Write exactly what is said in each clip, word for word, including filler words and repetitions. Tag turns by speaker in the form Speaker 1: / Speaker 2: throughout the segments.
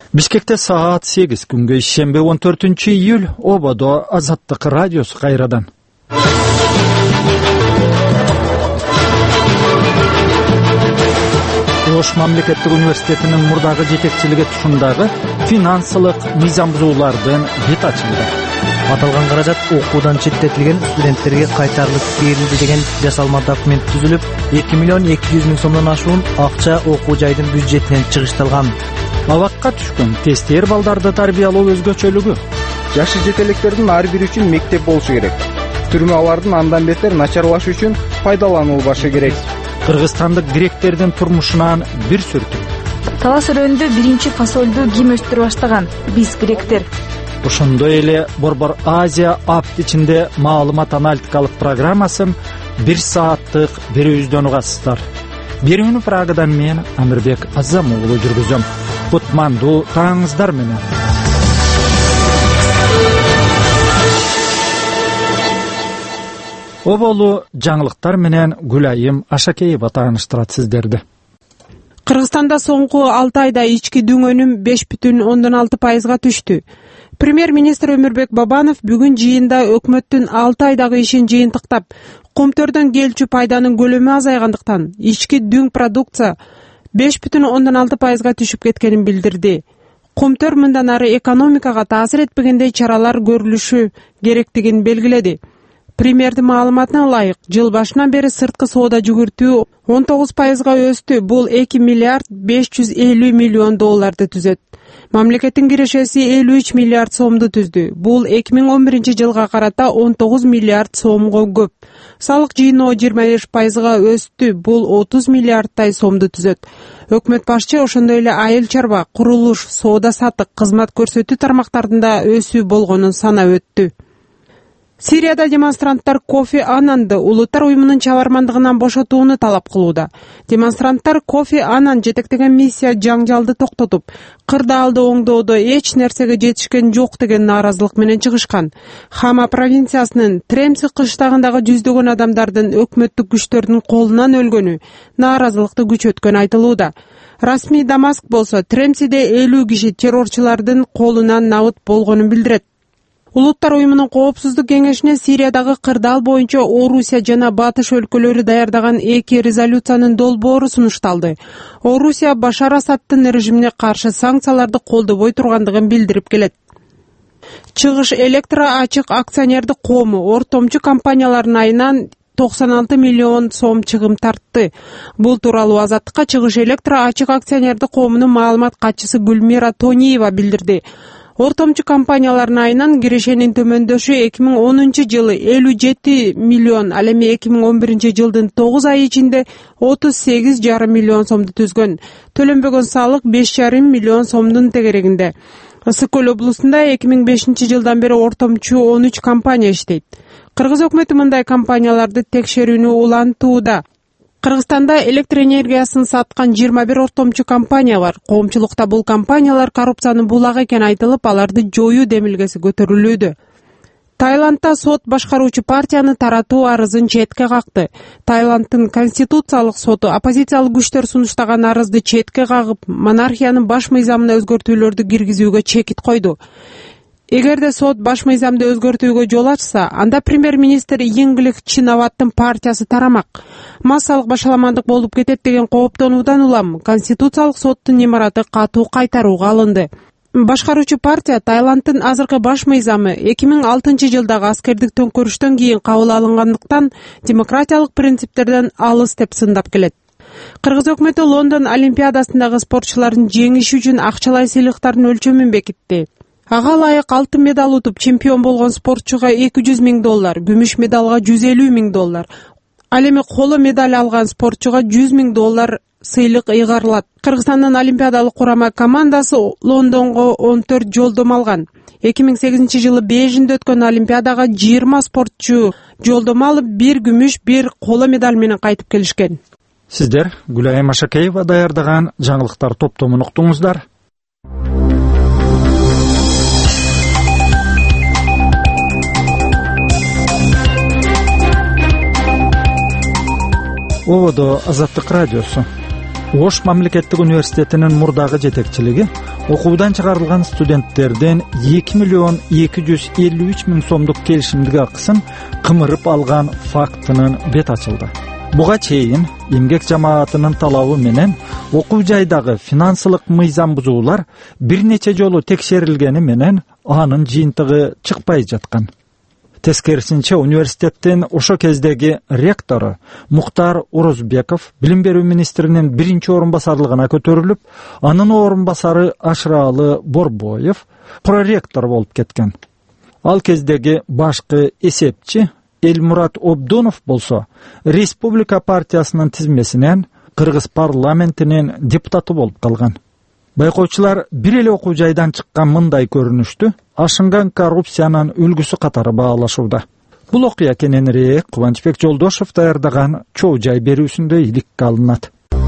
Speaker 1: Бишкекте саат сегиз күнгө ишембе он төртүнчү июль ободо Азаттык радиосу кайрадан. Ош мамлекеттик университетинин мурдагы жетекчилиги тушундагы финансылык мыйзам бузуулардын бет ачылды.
Speaker 2: Аталган каражат окуудан четтетилген студенттерге кайтарлык берилди деген жасалма документ түзүлүп, эки миллион эки жүз миң сомдон ашуун акча окуу жайдын бюджетинен чыгышталган.
Speaker 1: Абакка түшкөн тестер балдарды тарбиялоо өзгөчөлүгү.
Speaker 3: Жашы жетелектердин ар бири үчүн мектеп болушу керек. Түрмө алардын андан бетер начарлашы үчүн пайдаланылбашы керек.
Speaker 1: Кыргызстандык гректердин турмушунан бир сүртүк.
Speaker 4: Талас өрөөнүндө биринчи фасолду ким өстүрө баштаган? Биз гректер.
Speaker 1: Ошондой эле Борбор Азия апт ичинде маалымат аналитикалык программасын бир сааттык берүүбүздөн угасыздар. Берүүнү Прагадан мен Амирбек Азам уулу жүргүзөм. Кутмандуу таңыңыздар менен. Оболу жаңылыктар менен Гүлайым Ашакеева тааныштырат сиздерди.
Speaker 5: Кыргызстанда соңку алты айда ички дүң өнүм беш бүтүн ондон алты пайызга түштү. Премьер-министр Өмүрбек Бабанов бүгүн жыйында өкмөттүн алты айдагы ишин жыйынтыктап, комтөрдөн келчү пайданын көлөмү азайгандыктан ички дүң продукция беш бүтүн ондон алты пайызга түшүп кеткенин билдирди. Комтөр мындан ары экономикага таасир этпегендей чаралар көрүлүшү керектигин белгиледи. Премьердин маалыматына ылайык, жыл башынан бери сырткы соода жүгүртүү он тогуз пайызга өстү. Бул эки миллиард беш жүз элүү миллион долларды түзөт. Мамлекеттин кирешеси элүү үч миллиард сомду түздү. Бул эки миң он биринчи жылга карата он тогуз миллиард сомго көп. Салык жыйноо жыйырма беш пайызга өстү. Бул отуз миллиардтай сомду түзөт. Өкмөт башчы ошондой эле айыл чарба, курулуш, соода сатык, кызмат көрсөтүү тармактарында өсүү болгонун санап өттү. Сирияда демонстранттар Кофи Аннанды улуттар уюмунун чабармандыгынан бошотууну талап кылууда. Демонстранттар Кофи Аннан жетектеген миссия жаңжалды токтотуп, кырдаалды оңдоодо эч нерсеге жетишкен жок деген нааразылык менен чыгышкан. Хама провинциясынын Тремси кыштагындагы жүздөгөн адамдардын өкмөттүк күчтөрдүн колунан өлгөнү нааразылыкты күчөткөн айтылууда. Расмий Дамаск болсо Тремсиде элүү киши террорчулардын колунан набыт болгонун билдирет. Улуттар уюмунун коопсуздук кеңешине Сириядагы кырдаал боюнча Орусия жана Батыш өлкөлөрү даярдаган эки резолюциянын долбоору сунушталды. Орусия Башар Асадтын режимине каршы санкцияларды колдобой тургандыгын билдирип келет. Чыгыш электро ачык акционердик коому ортомчу компаниялардын айынан токсон алты миллион сом чыгым тартты. Бул тууралуу Азаттыкка Чыгыш электро ачык акционердик коомунун маалымат катчысы Гүлмира Тониева билдирди. Ортомчу компаниялардын айынан кирешенин төмөндөшү эки миң онунчу жылы элүү жети миллион, ал эми эки миң он биринчи жылдын тогуз айы ичинде отуз сегиз жарым миллион сомду түзгөн. Төлөнбөгөн салык беш жарым миллион сомдун тегерегинде. Ысык-Көл облусунда эки миң бешинчи жылдан бери ортомчу он үч компания иштейт. Кыргыз өкмөтү мындай компанияларды текшерүүнү улантууда. Кыргызстанда электр энергиясын саткан жыйырма бир ортомчу компания бар. Коомчулукта бул компаниялар коррупциянын булак экени айтылып, аларды жоюу демилгеси көтөрүлүүдө. Таиландда сот башкаруучу партияны таратуу арызын четке какты. Таиланддын конституциялык соту оппозициялык күчтөр сунуштаган арызды четке кагып, монархиянын баш мыйзамына өзгөртүүлөрдү киргизүүгө чекит койду. Эгерде сот баш мыйзамды өзгөртүүгө жол ачса, анда премьер-министр Йинглик Чинаваттын партиясы тарамак. Массалык башаламандык болуп кетет деген кооптонуудан улам конституциялык соттун имараты катуу кайтарууга алынды. Башкаруучу партия Таиланддын азыркы баш мыйзамы эки миң алтынчы жылдагы аскердик төңкөрүштөн кийин кабыл алынгандыктан демократиялык принциптерден алыс деп сындап келет. Кыргыз өкмөтү Лондон Олимпиадасындагы спортчулардын жеңиши үчүн акчалай сыйлыктардын өлчөмүн бекитти. Ага ылайык алтын медаль утуп чемпион болгон спортчуга эки жүз миң доллар, күмүш медалга жүз элүү миң доллар, ал эми коло медаль алган спортчуга жүз миң доллар сыйлык ыйгарылат. Кыргызстандын олимпиадалык курама командасы Лондонго он төрт жолдомо алган. эки миң сегизинчи жылы Бейжиңде өткөн олимпиадага жыйырма спортчу жолдомо алып, бир күмүш, бир коло медаль менен кайтып келишкен.
Speaker 1: Сиздер Гүлайым Ашакеева даярдаган жаңылыктар топтомун уктуңуздар. Ободо Азаттык радиосу. Ош мамлекеттик университетинин мурдагы жетекчилиги окуудан чыгарылган студенттерден эки миллион эки жүз элүү үч миң сомдук келишимдик акысын кымырып алган фактынын бет ачылды. Буга чейин эмгек жамаатынын талабы менен окуу жайдагы финансылык мыйзам бузуулар бир нече жолу текшерилгени менен анын жыйынтыгы чыкпай жаткан. Тескерисинче университеттин ошо кездеги ректору Муктар Орозбеков билим берүү министринин биринчи орун басарлыгына көтөрүлүп, анын орун басары Ашыралы Борбоев проректор болуп кеткен. Ал кездеги башкы эсепчи Элмурат Обдонов болсо Республика партиясынын тизмесинен Кыргыз парламентинин депутаты болуп калган. Байкоочулар бир эле окуу жайдан чыккан мындай көрүнүштү ашынган коррупциянын үлгүсү катары баалашууда. Бул окуя кененирээк Кубанычбек Жолдошов даярдаган чоо жай берүүсүндө иликке алынат.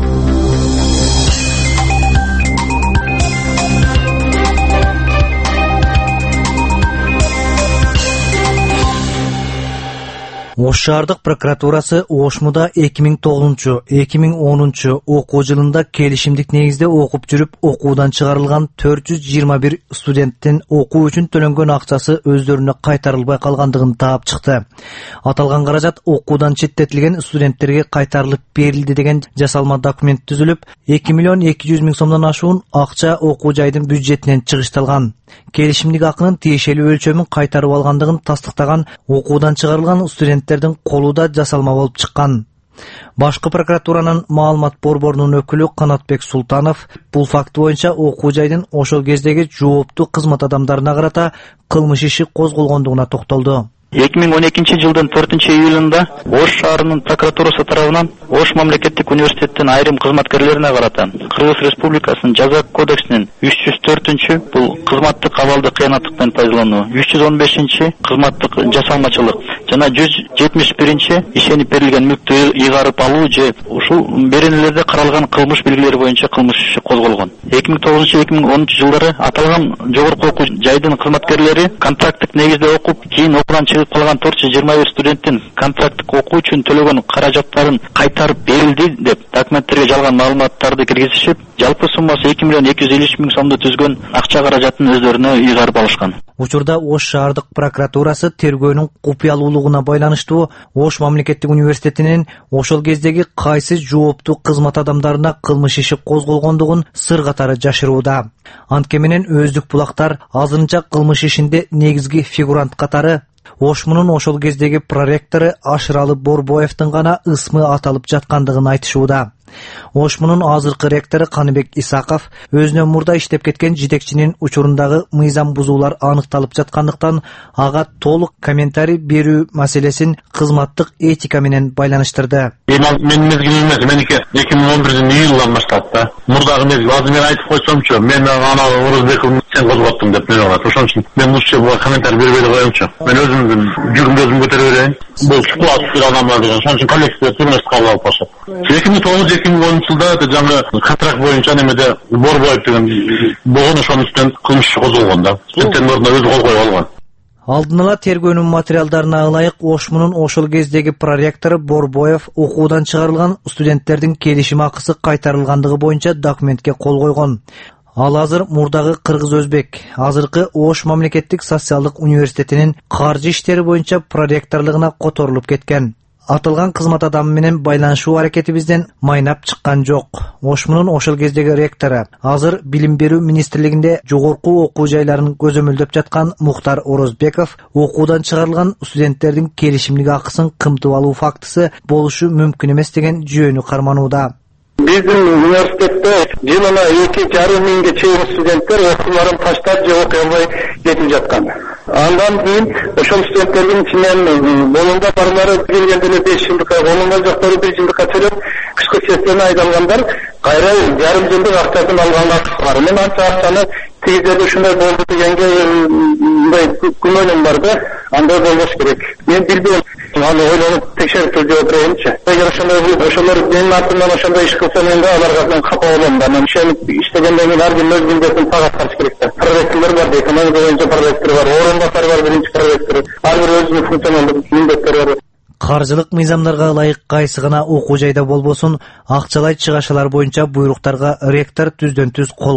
Speaker 2: Ош шаардык прокуратурасы Ошмуда эки миң тогузунчу — эки миң онунчу окуу жылында келишимдик негизде окуп жүрүп, окуудан чыгарылган төрт жүз жыйырма бир студенттин окуу үчүн төлөнгөн акчасы өздөрүнө кайтарылбай калгандыгын таап чыкты. Аталган каражат окуудан четтетилген студенттерге кайтарылып берилди деген жасалма документ түзүлүп, эки миллион эки жүз миң сомдон ашуун акча окуу жайдын бюджетинен чыгышталган. Келишимдик акынын тиешелүү өлчөмүн кайтарып алгандыгын тастыктаган окуудан чыгарылган студенттердин колуда жасалма болуп чыккан. Башкы прокуратуранын маалымат борборунун өкүлү Канатбек Султанов бул факт боюнча окуу жайдын ошол кездеги жооптуу кызмат адамдарына карата кылмыш иши козголгондугуна токтолду.
Speaker 6: эки миң он экинчи жылдын төртүнчү июлунда Ош шаарынын прокуратурасы тарабынан Ош мамлекеттик университеттин айрым кызматкерлерине карата Кыргыз Республикасынын жаза кодексинин үч жүз төртүнчү бул кызматтык абалды кыянаттык пайдалануу, үч жүз он бешинчи кызматтык жасалмачылык жана жүз жетимиш биринчи ишенип берилген мүлктү ыйгарып алуу же ушул беренелерде каралган кылмыш белгилери боюнча кылмыш иши козголгон. эки миң тогузунчу — эки миң онунчу жылдары аталган жогорку окуу жайдын кызматкерлери контракттык негизде окуп, кийин окуудан чыгып калган төрт жүз жыйырма бир студенттин контракттык окуу үчүн төлөгөн каражаттарын кайтарып берилди деп документтерге жалган маалыматтарды киргизишип, жалпы суммасы эки миллион эки жүз элүү үч миң сомду түзгөн акча каражатын өздөрүнө ыйгарып алышкан.
Speaker 2: Учурда Ош шаардык прокуратурасы тергөөнүн купуялуулугуна байланыштуу Ош мамлекеттик университетинин ошол кездеги кайсы жооптуу кызмат адамдарына кылмыш иши козголгондугун сыр катары жашырууда. Антке менен өздүк булактар азырынча кылмыш ишинде негизги фигурант катары Ошмунун ошол кездеги проректору Ашыралы Борбоевдин гана ысмы аталып жаткандыгын айтышууда. Ошмунун азыркы ректору Каныбек Исаков өзүнө мурда иштеп кеткен жетекчинин учурундагы мыйзам бузуулар аныкталып жаткандыктан ага толук комментарий берүү маселесин кызматтык этика менен байланыштырды.
Speaker 7: Мен мезгил эмес, меники эки миң он биринчи июлдан баштап да. Мурдагы мезгил азыр мен айтып койсомчу, мен ана Орозбеков сен козготтуң деп мен алат. Ошон үчүн мен лучше буга комментарий бербей эле коеюмчу. Мен өзүмдүн жүрүмдү өзүм көтөрө берейин. Бул ситуация адамдар деген. Ошон үчүн коллективде түрмөс кабыл алып коюшат. эки миң тогуз — эки миң онунчу жылда жаңы контракт боюнча немеде Борбоев деген болгон, ошонун үстүнөн кылмыш иши козголгон да. Студенттин ордуна өзү кол коюп алган.
Speaker 2: Алдын ала тергөөнүн материалдарына ылайык Ошмунун ошол кездеги проректору Борбоев окуудан чыгарылган студенттердин келишим акысы кайтарылгандыгы боюнча документке кол койгон. Ал азыр мурдагы Кыргыз-Өзбек, азыркы Ош мамлекеттик социалдык университетинин каржы иштери боюнча проректорлугуна которулуп кеткен. Аталган кызмат адамы менен байланышуу аракетибизден майнап чыккан жок. Ошмунун ошол кездеги ректору, азыр билим берүү министрлигинде жогорку окуу жайларын көзөмөлдөп жаткан Муктар Орозбеков окуудан чыгарылган студенттердин келишимдик акысын кымтып алуу фактысы болушу мүмкүн эмес деген жүйөнү карманууда.
Speaker 8: Биздин университетте жылына эки жарым миңге чейин студенттер окууларын таштап же окуй албай кетип жаткан. Андан кийин ошол студенттердин ичинен болунда барлары келгенде эле беш жылдыкка, болунда жоктору бир жылдыкка төлөп, кышкы сессияны айдалгандар кайра жарым жылдык акчасын алгандар бар. Мен анча акчаны тигизде ушундай болду дегенге мындай күмөнүм бар да, андай болбош керек. Мен билбейм, аны ойлонуп текшерип жооп берейинчи. Эгер ошондой ошолор менин артымдан ошондой иш кылса, мен да аларга мен капа болом да. Мен ишенип иштегенден кийин ар ким өз милдетин так аткарыш керек да. Проректорлор бар, экономика боюнча проректор бар, орунбасар бар, биринчи проректор. Ар бир өзүнүн функционалдык милдеттери бар.
Speaker 2: Каржылык мыйзамдарга ылайык кайсы гана окуу жайда болбосун, акчалай чыгашалар боюнча буйруктарга ректор түздөн түз кол коет.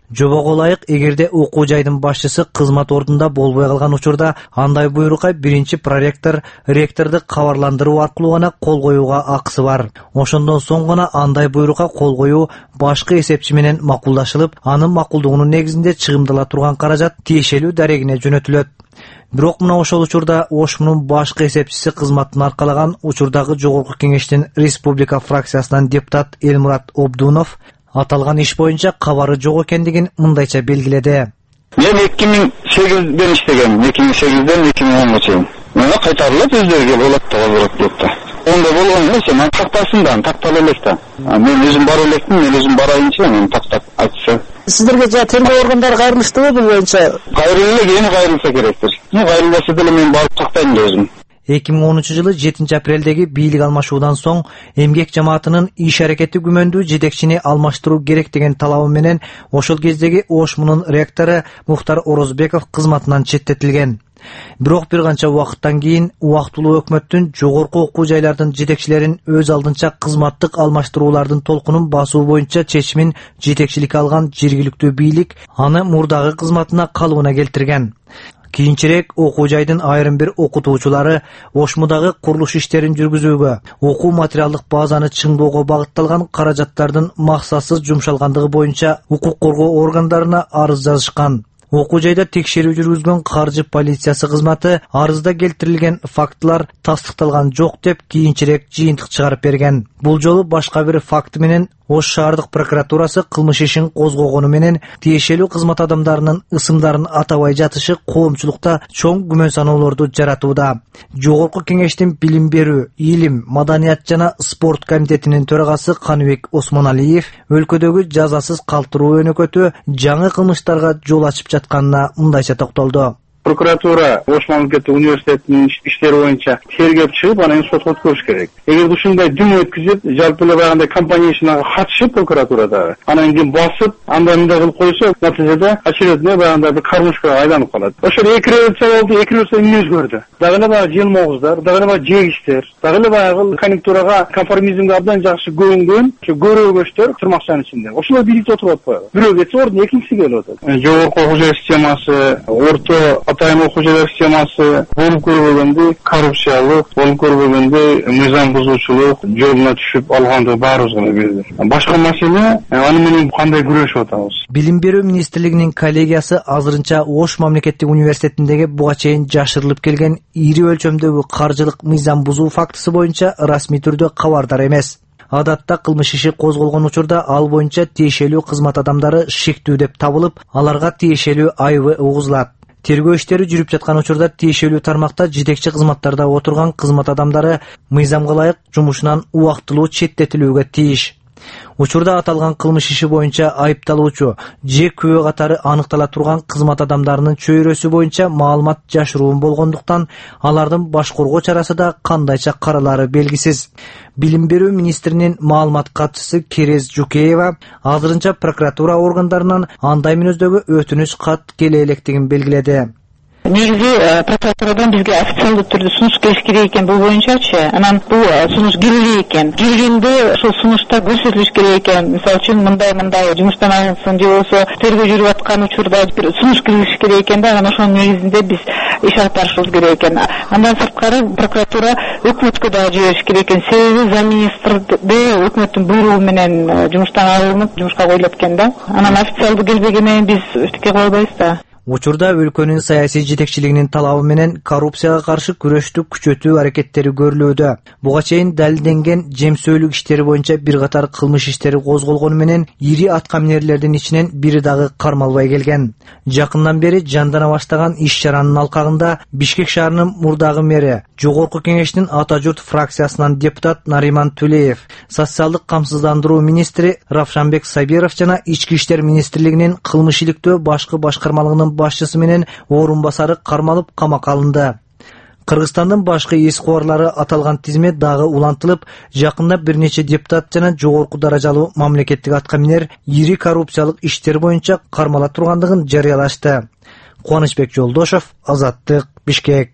Speaker 2: Жобого ылайык, эгерде окуу жайдын башчысы кызмат ордунда болбой калган учурда андай буйрукка биринчи проректор ректорду кабарландыруу аркылуу гана кол коюуга акысы бар. Ошондон соң гана андай буйрукка кол коюу башкы эсепчи менен макулдашылып, анын макулдугунун негизинде чыгымдала турган каражат тиешелүү дарегине жөнөтүлөт. Бирок мына ошол учурда ОШМунун башкы эсепчиси кызматын аркалаган учурдагы Жогорку Кеңештин Республика фракциясынан депутат Элмурат Обдунов аталган иш боюнча кабары жок экендигин мындайча белгиледи.
Speaker 8: Мен эки миң сегизден иштегем, эки миң сегизден эки миң онго чейин. Мага кайтарылат, өздөрүгө болот да азыраак деп да. Онда болгон эмес, мен тактасын да, тактала элек да. Мен өзүм бара элекмин, мен өзүм барайынчы, мен тактап айтса.
Speaker 9: Сиздерге жа тергөө органдары кайрылыштыбы бул боюнча?
Speaker 8: Кайрылып эле, кийин кайрылса керектир. Мен кайрылбаса деле мен барып тактайм да өзүм.
Speaker 2: эки миң онунчу жылы жетинчи апрелдеги бийлик алмашуудан соң эмгек жамаатынын иш аракети күмөндүү жетекчини алмаштыруу керек деген талабы менен ошол кездеги ОШМунун ректору Мухтар Орозбеков кызматынан четтетилген. Бирок бир канча убакыттан кийин убактылуу өкмөттүн жогорку окуу жайлардын жетекчилерин өз алдынча кызматтык алмаштыруулардын толкунун басуу боюнча чечимин жетекчиликке алган жергиликтүү бийлик аны мурдагы кызматына калыбына келтирген. Кийинчерээк окуу жайдын айрым бир окутуучулары ОШМудагы курулуш иштерин жүргүзүүгө, окуу материалдык базаны чыңдоого багытталган каражаттардын максатсыз жумшалгандыгы боюнча укук коргоо органдарына арыз жазышкан. Окуу жайда текшерүү жүргүзгөн каржы полициясы кызматы арызда келтирилген фактылар тастыкталган жок деп кийинчерээк жыйынтык чыгарып берген. Бул жолу башка бир факты менен Ош шаардык прокуратурасы кылмыш ишин козгогону менен тиешелүү кызмат адамдарынын ысымдарын атабай жатышы коомчулукта чоң күмөн саноолорду жаратууда. Жогорку Кеңештин билим берүү, илим, маданият жана спорт комитетинин төрагасы Каныбек Осмоналиев өлкөдөгү жазасыз калтыруу өнөкөтү жаңы кылмыштарга жол ачып жатканына мындайча токтолду.
Speaker 8: Прокуратура Ош мамлекеттик университетинин иштери боюнча тергеп чыгып, анан сотко өткөрүш керек. Эгер ушундай дүм өткүзүп, жалпы эле баягындай компания ишине катышып прокуратурада, анан кийин басып, андай мындай кылып койсо, натыйжада очередной баягындай бир кармышкага айланып калат. Ошол эки революция болду, эки революция эмне өзгөрдү? Дагы эле баягы желмооздар, дагы эле баягы жегиштер, дагы эле баягы конъюнктурага, конформизмге абдан жакшы көрүнгөн, көрөгөчтөр тырмакчанын ичинде. Ошолор бийликте отуруп атпайбы? Бирөө кетсе ордуна экинчиси келип атат. Жогорку окуу жай системасы, орто атайын окуу жайлар системасы болуп көрбөгөндө коррупциялык, болуп көрбөгөндө мыйзам бузуучулук жолуна түшүп алгандыгы баарыбызга белгилүү. Башка маселе, аны менен кандай күрөшүп атабыз?
Speaker 2: Билим берүү министрлигинин коллегиясы азырынча Ош мамлекеттик университетиндеги буга чейин жашырылып келген ири өлчөмдөгү каржылык мыйзам бузуу фактысы боюнча расмий түрдө кабардар эмес. Адатта кылмыш иши козголгон учурда ал боюнча тиешелүү кызмат адамдары шектүү деп табылып, аларга тиешелүү айыбы угузулат. Тергөө иштери жүрүп жаткан учурда тиешелүү тармакта жетекчи кызматтарда отурган кызмат адамдары мыйзамга ылайык жумушунан убактылуу четтетилүүгө тийиш. Учурда аталган кылмыш иши боюнча айыпталуучу же күбө катары аныктала турган кызмат адамдарынын чөйрөсү боюнча маалымат жашыруун болгондуктан алардын башкаруу чарасы да кандайча каралары белгисиз. Билим берүү министринин маалымат катчысы Керез Жукеева азырынча прокуратура органдарынан андай мүнөздөгү өтүнүч кат келе электигин белгиледи.
Speaker 10: Негизи прокуратурадан бизге официалдуу түрдө сунуш келиш керек экен бул боюнчачы. Анан бул сунуш келе экен. Келгенде ошол сунушта көрсөтүлүш керек экен. Мисалы үчүн мындай-мындай жумуштан алынсын же болбосо тергөө жүрүп аткан учурда бир сунуш келиш керек экен да. Анан ошонун негизинде биз иш алып барышыбыз керек экен. Андан сырткары прокуратура өкмөткө да жибериш керек экен. Себеби замминистрде өкмөттүн буйругу менен жумуштан алынып, жумушка коюлат экен да. Анан официалдуу келбеген менен биз эчтеке кыла албайбыз да.
Speaker 2: Учурда өлкөнүн саясий жетекчилигинин талабы менен коррупцияга каршы күрөштү күчөтүү аракеттери көрүлүүдө. Буга чейин далилденген жемсөөлүк иштери боюнча бир катар кылмыш иштери козголгону менен ири аткаминерлердин ичинен бири дагы кармалбай келген. Жакындан бери жандана баштаган иш-чаранын алкагында Бишкек шаарынын мурдагы мэри, Жогорку Кеңештин Ата журт фракциясынан депутат Нариман Түлеев, социалдык камсыздандыруу министри Равшанбек Сабиров жана Ички иштер министрлигинин кылмыш иликтөө башкы башкармалыгынын башчысы менен орун басары кармалып камакка алынды. Кыргызстандын башкы эс кубарлары аталган тизме дагы улантылып, жакында бир нече депутат жана жогорку даражалуу мамлекеттик аткаминер ири коррупциялык иштер боюнча кармала тургандыгын жарыялашты. Кубанычбек Жолдошов, Азаттык, Бишкек.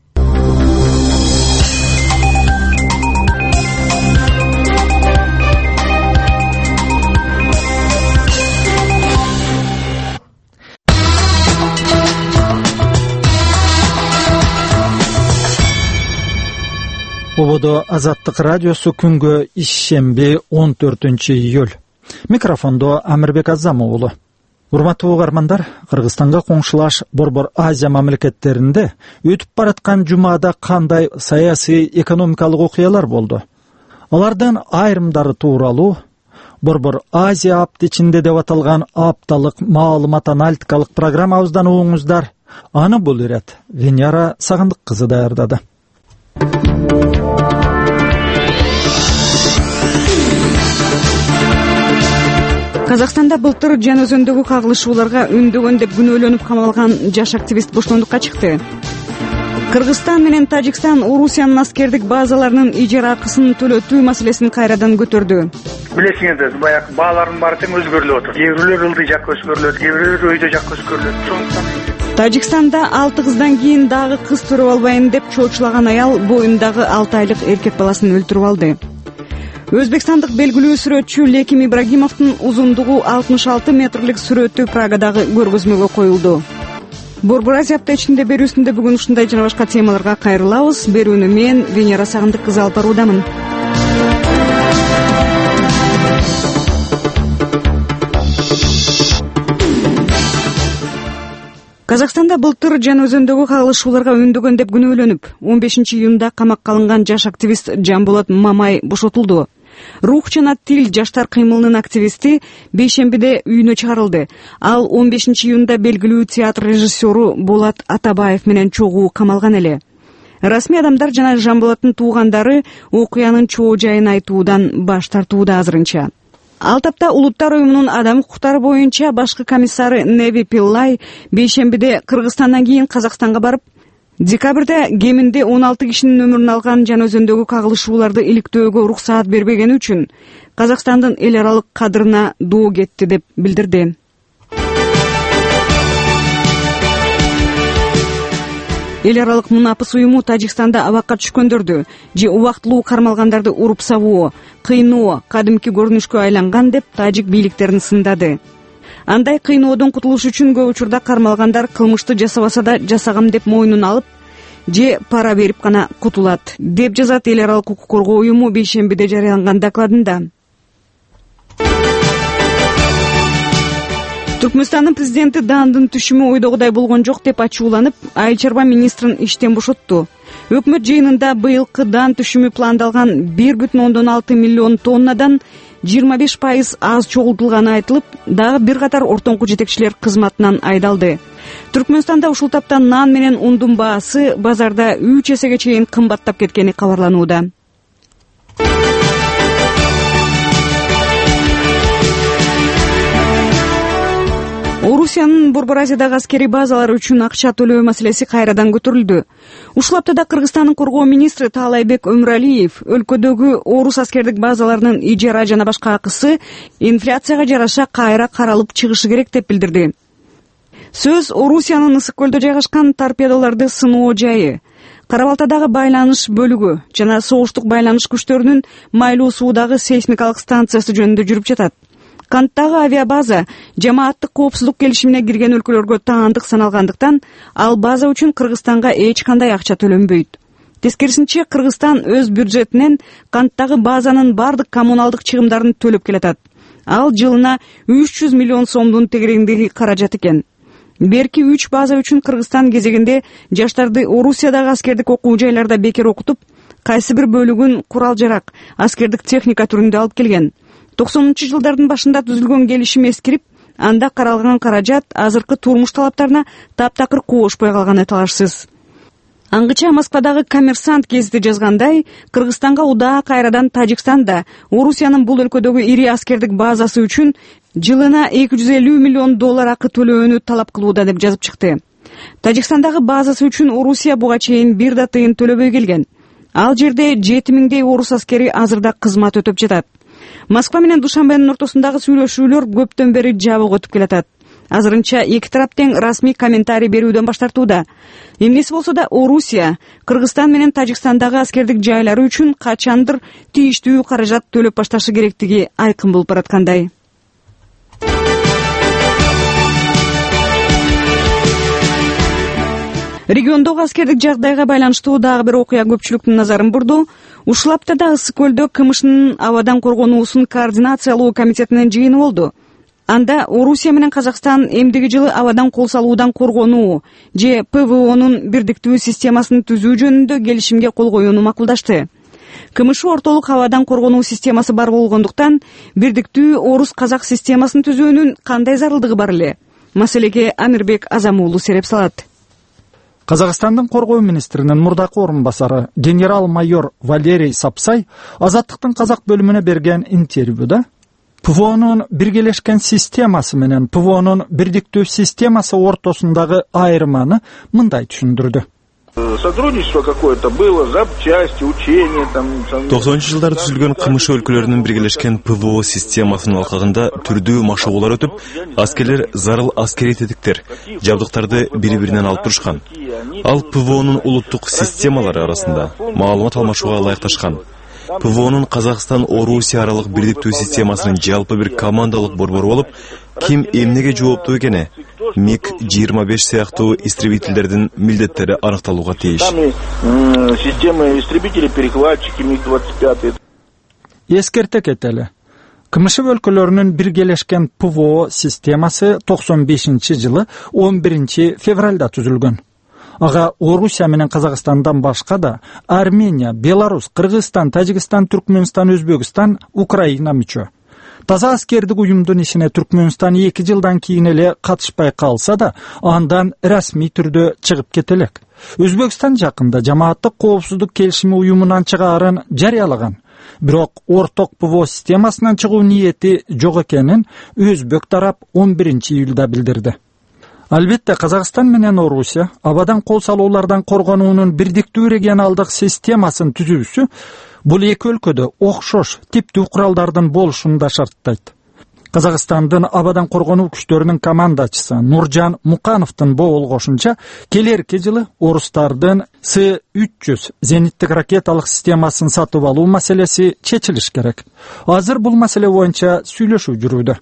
Speaker 1: Ободо Азаттык радиосу күнгө ишемби он төртүнчү июль. Микрофондо Амирбек Азам уулу. Урматтуу угармандар, Кыргызстанга коңшулаш Борбор Азия мамлекеттеринде өтүп бараткан жумада кандай саясий экономикалык окуялар болду? Алардан айрымдары тууралуу Борбор Азия апты ичинде деп аталган апталык маалымат аналитикалык программабыздан угуңуздар. Аны бул ирет Венера Сагындык кызы даярдады.
Speaker 11: Казакстанда былтыр Жан өзөндөгү кагылышууларга үндөгөн деп күнөөлөнүп камалган жаш активист боштондукка чыкты. Кыргызстан менен Тажикстан Орусиянын аскердик базаларынын ижара акысын төлөтүү маселесин кайрадан көтөрдү.
Speaker 12: Билесиңиздер, баягы баалардын баары тең өзгөрүлүп атат. Кээ бирлер ылдый жакка өскөрүлөт, кээ бирлер өйдө жакка өскөрүлөт. Сондуктан
Speaker 11: Тажикстанда алты кыздан кийин дагы кыз төрөп албайм деп чоочулаган аял боюндагы алты айлык эркек баласын өлтүрүп алды. Өзбекстандык белгилүү сүрөтчү Леким Ибрагимовдун узундугу алтымыш алты метрлик сүрөтү Прагадагы көргөзмөгө коюлду. Борбор Азия апта ичинде берүүсүндө бүгүн ушундай жана башка темаларга кайрылабыз. Берүүнү мен Венера Сагындык кызы алып баруудамын. Казакстанда былтыр Жан өзөндөгү кагылышууларга үндөгөн деп күнөөлөнүп, он бешинчи июнда камакка алынган жаш активист Жамболот Мамай бошотулду. Рух жана тил жаштар кыймылынын активисти бейшембиде үйүнө чыгарылды. Ал он бешинчи июнда белгилүү театр режиссеру Болот Атабаев менен чогуу камалган эле. Расмий адамдар жана Жамболоттун туугандары окуянын чоо жайын айтуудан баш тартууда азырынча. Ал тапта Улуттар уюмунун адам укуктары боюнча башкы комиссары Неви Пиллай бейшембиде Кыргызстандан кийин Казакстанга барып, декабрда кеминде он алты кишинин өмүрүн алган Жан өзөндөгү кагылышууларды иликтөөгө уруксаат бербегени үчүн Казакстандын эл аралык кадырына доо кетти деп билдирди. Эл аралык мунапыс уюму Тажикстанда абакка түшкөндөрдү же убактылуу кармалгандарды уруп сабоо, кыйноо кадимки көрүнүшкө айланган деп тажик бийликтерин сындады. Андай кыйноодон кутулуш үчүн көп учурда кармалгандар кылмышты жасабаса да жасагам деп мойнун алып, же пара берип гана кутулат, деп жазат эл аралык укук коргоо уюму бейшембиде жарыяланган докладында. Түркмөнстандын президенти Дандын түшүмү ойдогудай болгон жок деп ачууланып, айыл чарба министрин иштен бошотту. Өкмөт жыйынында быйылкы дан түшүмү пландалган бир бүтүн ондон алты миллион тоннадан жыйырма беш пайыз аз чогултулганы айтылып, дагы бир катар ортоңку жетекчилер кызматынан айдалды. Түркмөнстанда ушул тапта нан менен ундун баасы базарда үч эсеге чейин кымбаттап кеткени кабарланууда. Орусиянын Борбор Азиядагы аскерий базалары үчүн акча төлөө маселеси кайрадан көтөрүлдү. Ушул аптада Кыргызстандын коргоо министри Таалайбек Өмүралиев өлкөдөгү орус аскердик базаларынын ижара жана башка акысы инфляцияга жараша кайра каралып чыгышы керек деп билдирди. Сөз Орусиянын Ысык көлдө жайгашкан торпедолорду сыноо жайы, Кара Балтадагы байланыш бөлүгү жана согуштук байланыш күчтөрүнүн Майлуу суудагы сейсмикалык станциясы жөнүндө жүрүп жатат. Канттагы авиабаза жамааттык коопсуздук келишимине кирген өлкөлөргө таандык саналгандыктан, ал база үчүн Кыргызстанга эч кандай акча төлөнбөйт. Тескерисинче, Кыргызстан өз бюджетинен канттагы базанын бардык коммуналдык чыгымдарын төлөп келатат. Ал жылына үч жүз миллион сомдун тегерегиндеги каражат экен. Берки үч база үчүн Кыргызстан кезегинде жаштарды Орусиядагы аскердик окуу жайларда бекер окутуп, кайсы бир бөлүгүн курал-жарак, аскердик техника түрүндө алып келген. токсонунчу жылдардын башында түзүлгөн келишим эскирип, анда каралган каражат азыркы турмуш талаптарына таптакыр коошпой калганы талашсыз. Аңгыча Москвадагы Коммерсант гезити жазгандай, Кыргызстанга удаа кайрадан Тажикстанда Орусиянын бул өлкөдөгү ири аскердик базасы үчүн жылына эки жүз элүү миллион доллар акы төлөөнү талап кылууда деп жазып чыкты. Тажикстандагы базасы үчүн Орусия буга чейин бир да тыйын төлөбөй келген. Ал жерде жети миңдей орус аскери азырда кызмат өтөп жатат. Москва менен Душанбенин ортосундагы сүйлөшүүлөр көптөн бери жабык өтүп келатат. Азырынча эки тарап тең расмий комментарий берүүдөн баш тартууда. Эмнеси болсо да Орусия Кыргызстан менен Тажикстандагы аскердик жайлары үчүн качандыр тийиштүү каражат төлөп башташы керектиги айкын болуп бараткандай. Региондогу аскердик жагдайга байланыштуу дагы бир окуя көпчүлүктүн назарын бурду. Ушул аптада Ысык көлдө КМШнын абадан коргонуусун координациялоо комитетинин жыйыны болду. Анда Орусия менен Казакстан эмдиги жылы абадан кол салуудан коргонуу же ПВОнун бирдиктүү системасын түзүү жөнүндө келишимге кол коюуну макулдашты. КМШ ортолук абадан коргонуу системасы бар болгондуктан бирдиктүү орус-казак системасын түзүүнүн кандай зарылдыгы бар эле? Маселеге Амирбек Азамуулу сереп салат.
Speaker 1: Казакстандын коргоо министринин мурдакы орун басары генерал-майор Валерий Сапсай Азаттыктын казак бөлүмүнө берген интервьюда ПВОнун биргелешкен системасы менен ПВОнун бирдиктүү системасы ортосундагы айырманы мындай түшүндүрдү.
Speaker 13: Сотрудничество какое-то было, запчасти, учения там.
Speaker 14: токсонунчу жылдары түзүлгөн КМШ өлкөлөрүнүн биргелешкен ПВО системасынын алкагында түрдүү машыгуулар өтүп, аскерлер зарыл аскерий тетиктер, жабдыктарды бири-биринен алып турушкан. Ал ПВОнун улуттук системалары арасында маалымат алмашууга ылайыкташкан. ПВОнун Казакстан Орусия аралык бирдиктүү системасынын жалпы бир командалык борбору болуп, ким эмнеге жооптуу экени миг жыйырма беш сыяктуу истребительдердин милдеттери аныкталууга тийиш.
Speaker 13: Система истребителей, перехватчики миг двадцать пять.
Speaker 1: Эскерте кетели. КМШ өлкөлөрүнүн биргелешкен ПВО системасы токсон бешинчи жылы он биринчи февралда түзүлгөн. Ага Орусия менен Казакстандан башка да Армения, Беларусь, Кыргызстан, Тажикстан, Түркмөнстан, Өзбекстан, Украина мүчө. Таза аскердик уюмдун ишине Түркмөнстан эки жылдан кийин эле катышпай калса да, андан расмий түрдө чыгып кетелек. Өзбекстан жакында жамааттык коопсуздук келишими уюмунан чыгаарын жарыялаган. Бирок орток ПВО системасынан чыгуу ниети жок экенин өзбек тарап он биринчи июлда билдирди. Албетте Казакстан менен Орусия абадан кол салуулардан коргонуунун бирдиктүү регионалдык системасын түзүүсү бул эки өлкөдө окшош типтүү куралдардын болушун да шарттайт. Казакстандын абадан коргонуу күчтөрүнүн командачысы Нуржан Мукановдун боолгошунча, келерки жылы орустардын С үч жүз зениттик ракеталык системасын сатып алуу маселеси чечилиш керек. Азыр бул маселе боюнча сүйлөшүү жүрүүдө.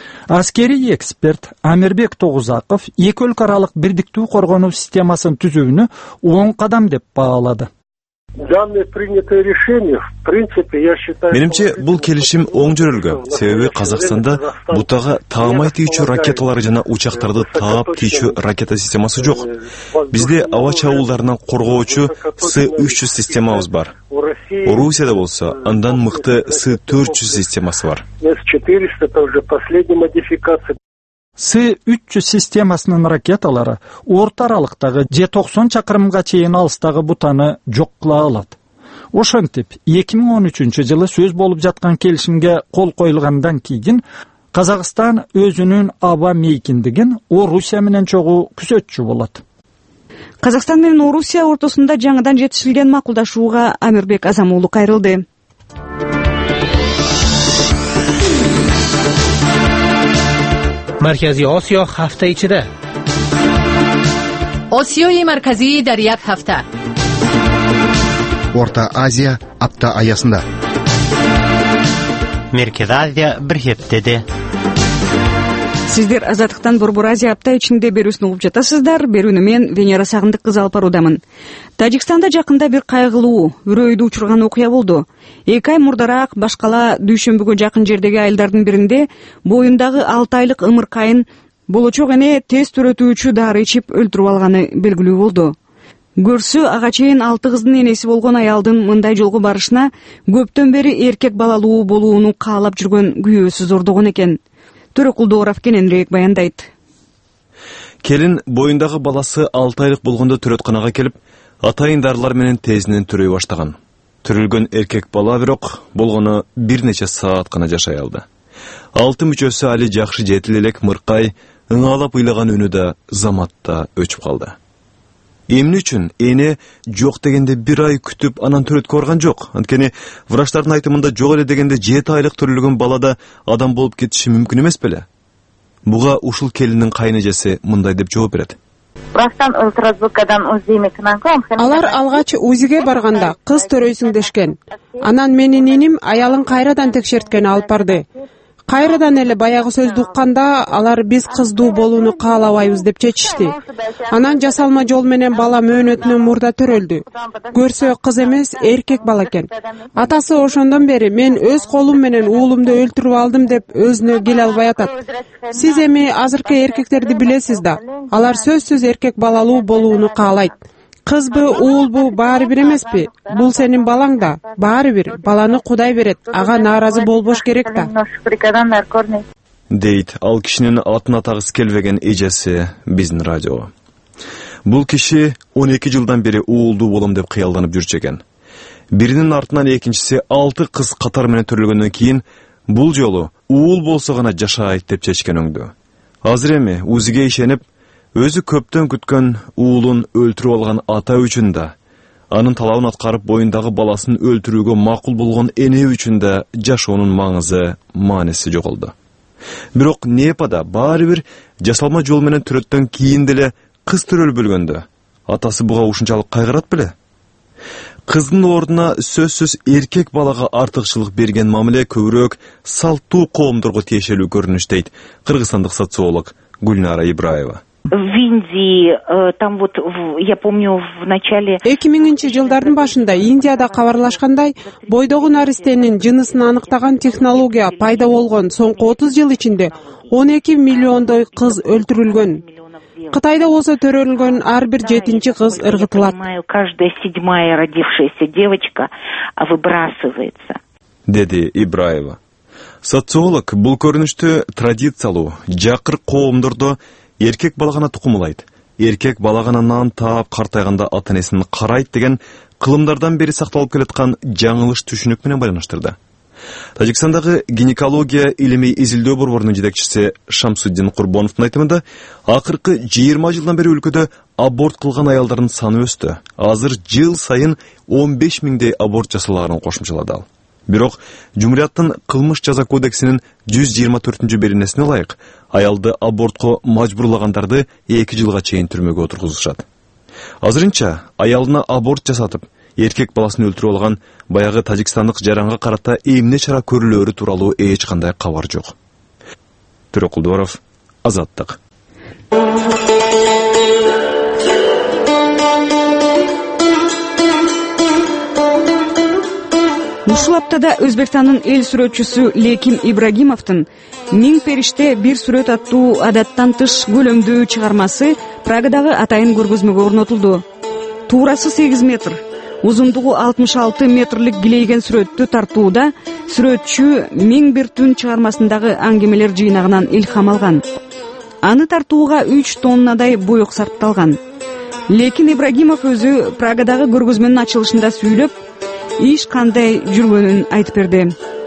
Speaker 1: Аскерий эксперт Амирбек Тогузаков эки өлкө аралык бирдиктүү коргонуу системасын түзүүнү оң кадам деп баалады.
Speaker 14: Данное принятое решение, в принципе, я считаю... Менимче, бул келишим оң жүрүлгөн. Себеби Казакстанда бутага таамай тийчү ракеталар жана учактарды таап тийчү ракета системасы жок. Бизде аба чабуулдарынан коргоочу С үч жүз системабыз бар. Орусияда болсо андан мыкты С төрт жүз системасы бар.
Speaker 13: С четыреста это уже последняя модификация.
Speaker 1: С үч жүз системасынын ракеталары орто аралыктагы же токсон чакырымга чейин алыстагы бутаны жок кыла алат. Ошентип, эки миң он үчүнчү жылы сөз болуп жаткан келишимге кол коюлгандан кийин Казакстан өзүнүн аба мейкиндигин Орусия менен чогуу күзөтчү болот.
Speaker 11: Казакстан менен Орусия ортосунда жаңыдан жетишилген макулдашууга Амирбек Азамуулу кайрылды.
Speaker 15: مرکزی آسیا هفته ichida.
Speaker 16: آسیای مرکزی در یک هفته.
Speaker 17: Орта Азия апта аясында.
Speaker 15: Merkez Азия bir heftede.
Speaker 11: Сиздер Азаттыктан Борбор Азия апта ичинде берүүсүн угуп жатасыздар. Берүүнү мен Венера Сагындык кызы алып баруудамын. Тажикстанда жакында бир кайгылуу, үрөйдү учурган окуя болду. Эки ай мурдараак Башкала дүйшөмбүгө жакын жердеги айылдардын биринде боюндагы алты айлык ымыркайын болочок эне тез төрөтүүчү дары ичип өлтүрүп алганы белгилүү болду. Көрсө ага чейин алты кыздын энеси болгон аялдын мындай жолго барышына көптөн бери эркек балалуу болууну каалап жүргөн күйөөсү зордогон экен. Төрөкул Дооров кененирээк баяндайт.
Speaker 14: Келин боюндагы баласы алты айлык болгондо төрөтканага келип, атайын дарылар менен тезинен төрөй баштаган. Төрөлгөн эркек бала бирок болгону бир нече саат гана жашай алды. Алты мүчөсү али жакшы жетил элек мыркай ыңалап ыйлаган үнү да заматта өчүп калды. Эмне үчүн эне жок дегенде бир ай күтүп анан төрөткө барган жок. Анткени врачтардын айтымында жок эле дегенде жети айлык төрөлгөн балада адам болуп кетиши мүмкүн эмес беле? Буга ушул келиндин кайнэжеси мындай деп жооп берет.
Speaker 5: Алар алгач УЗИге барганда кыз төрөйсүң дешкен. Анан менин иним аялын кайрадан текшерткени алып барды. Кайрадан эле баягы сөздү укканда алар биз кыздуу болууну каалабайбыз деп чечишти. Анан жасалма жол менен бала мөөнөтүнөн мурда төрөлдү. Көрсө кыз эмес, эркек бала экен. Атасы ошондон бери мен өз колум менен уулумду өлтүрүп алдым деп өзүнө келе албай атат. Сиз эми азыркы эркектерди билесиз да. Алар сөзсүз эркек балалуу болууну каалайт. Кызбы, уулбу баары бир эмеспи? Бул сенин балаң да, баары бир. Баланы Кудай берет. Ага нааразы болбош керек да.
Speaker 14: Дейт ал кишинин атын атагысы келбеген эжеси биздин радиого. Бул киши он эки жылдан бери уулдуу болом деп кыялданып жүрчү экен. Биринин артынан экинчиси алты кыз катар менен төрөлгөндөн кийин бул жолу уул болсо гана жашайт деп чечкен өңдү. Азыр эми өзүгө ишенип, өзү көптөн күткөн уулун өлтүрүп алган ата үчүн да, анын талабын аткарып боюндагы баласын өлтүрүүгө макул болгон эне үчүн да жашоонун маңызы, мааниси жоголду. Бирок Непада баары бир жасалма жол менен төрөттөн кийин деле кыз төрөлүп өлгөндө атасы буга ушунчалык кайгырат беле? Кыздын ордуна сөзсүз эркек балага артыкчылык берген мамиле көбүрөөк салттуу коомдорго тиешелүү көрүнүш дейт кыргызстандык социолог Гүлнара Ибраева.
Speaker 18: В Индии, там вот, я помню, в начале...
Speaker 5: эки миңинчи жылдардын башында Индияда кабарлашкандай, бойдогу наристенин жынысын аныктаган технология пайда болгон соңку отуз жыл ичинде он эки миллиондой кыз өлтүрүлгөн. Кытайда болсо төрөлгөн ар бир жетинчи кыз ыргытылат.
Speaker 18: Каждая седьмая родившаяся девочка выбрасывается.
Speaker 14: Деди Ибраева. Социолог бул көрүнүштү традициялуу, жакыр коомдордо эркек бала гана тукумулайт, эркек бала гана нан таап картайганда ата-энесин карайт деген кылымдардан бери сакталып келаткан жаңылыш түшүнүк менен байланыштырды. Тажикстандагы гинекология илимий изилдөө борборунун жетекчиси Шамсуддин Курбоновдун айтымында, акыркы жыйырма жылдан бери өлкөдө аборт кылган аялдардын саны өстү. Азыр жыл сайын он беш миңдей аборт жасалганын кошумчалады ал. Бирок Жумурияттын кылмыш жаза кодексинин жүз жыйырма төртүнчү беренесине ылайык, аялды абортко мажбурлагандарды эки жылга чейин түрмөгө отургузушат. Азырынча аялына аборт жасатып, эркек баласын өлтүрүп алган баягы тажикстандык жаранга карата эмне чара көрүлөөрү тууралуу эч кандай кабар жок. Төрөкулдуаров, Азаттык.
Speaker 11: Ушул аптада Өзбекстандын эл сүрөтчүсү Леким Ибрагимовдун «Миң периште бир сүрөт» аттуу адаттан тыш көлөмдүү чыгармасы Прагадагы атайын көргөзмөгө орнотулду. Туурасы сегиз метр, узундугу алтымыш алты метрлик килейген сүрөттү тартууда сүрөтчү «Миң бир түн» чыгармасындагы аңгемелер жыйнагынан илхам алган. Аны тартууга үч тоннадай боек сарпталган. Лекин Ибрагимов өзү Прагадагы көргөзмөнүн ачылышында сүйлөп, иш кандай жүргөнүн айтып берди.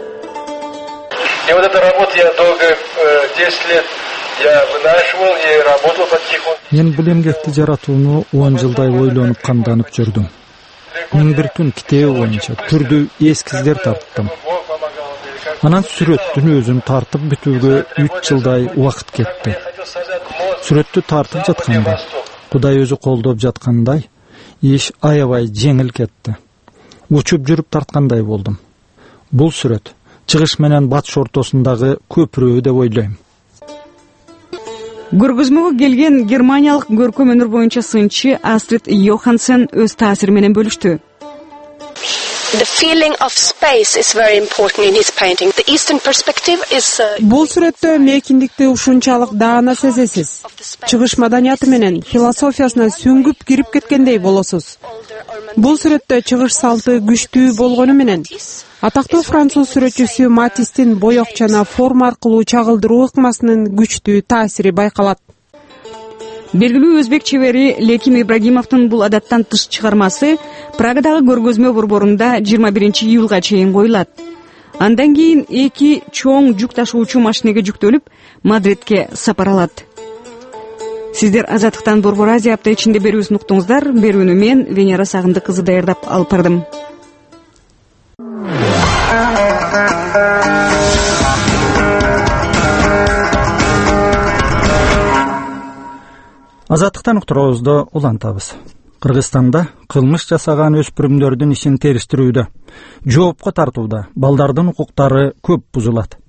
Speaker 19: И вот эта работа я долго десять лет я вынашивал и работал потихоньку.
Speaker 1: Мен бул эмгекти жаратууну он жылдай ойлонуп камданып жүрдүм. Миң бир түн китеби боюнча түрдүү эскиздер тарттым. Анан сүрөттүн өзүн тартып бүтүүгө үч жылдай убакыт кетти. Сүрөттү тартып жатканда, Кудай өзү колдоп жаткандай, иш аябай жеңил кетти. Учуп жүрүп тарткандай болдум. Бул сүрөт чыгыш менен батыш ортосундагы көпүрөө деп ойлойм.
Speaker 11: Көргөзмөгө келген германиялык көркөм өнөр боюнча сынчы Астрид Йохансен өз таасири менен бөлүштү.
Speaker 20: The feeling of space is very important in his painting. The eastern perspective is
Speaker 5: Бул сүрөттө мейкиндикти ушунчалык даана сезесиз. Чыгыш маданияты менен философиясына сүңгүп кирип кеткендей болосуз. Бул сүрөттө чыгыш салты күчтүү болгону менен атактуу француз сүрөтчүсү Матистин боек жана форма аркылуу чагылдыруу ыкмасынын күчтүү таасири байкалат.
Speaker 11: Белгилүү өзбек чебери Леким Ибрагимовдун бул адаттан тыш чыгармасы Прагадагы көргөзмө борборунда жыйырма биринчи июлга чейин коюлат. Андан кийин эки чоң жүк ташуучу машинеге жүктөлүп, Мадридке сапар алат. Сиздер Азаттыктан Борбор Азия апта ичинде берүүсүн уктуңуздар. Берүүнү мен Венера Сагындык кызы даярдап алып бардым.
Speaker 1: Азаттыктан уктуруубузду улантабыз. Кыргызстанда кылмыш жасаган өспүрүмдөрдүн ишин териштирүүдө, жоопко тартууда балдардын укуктары көп бузулат.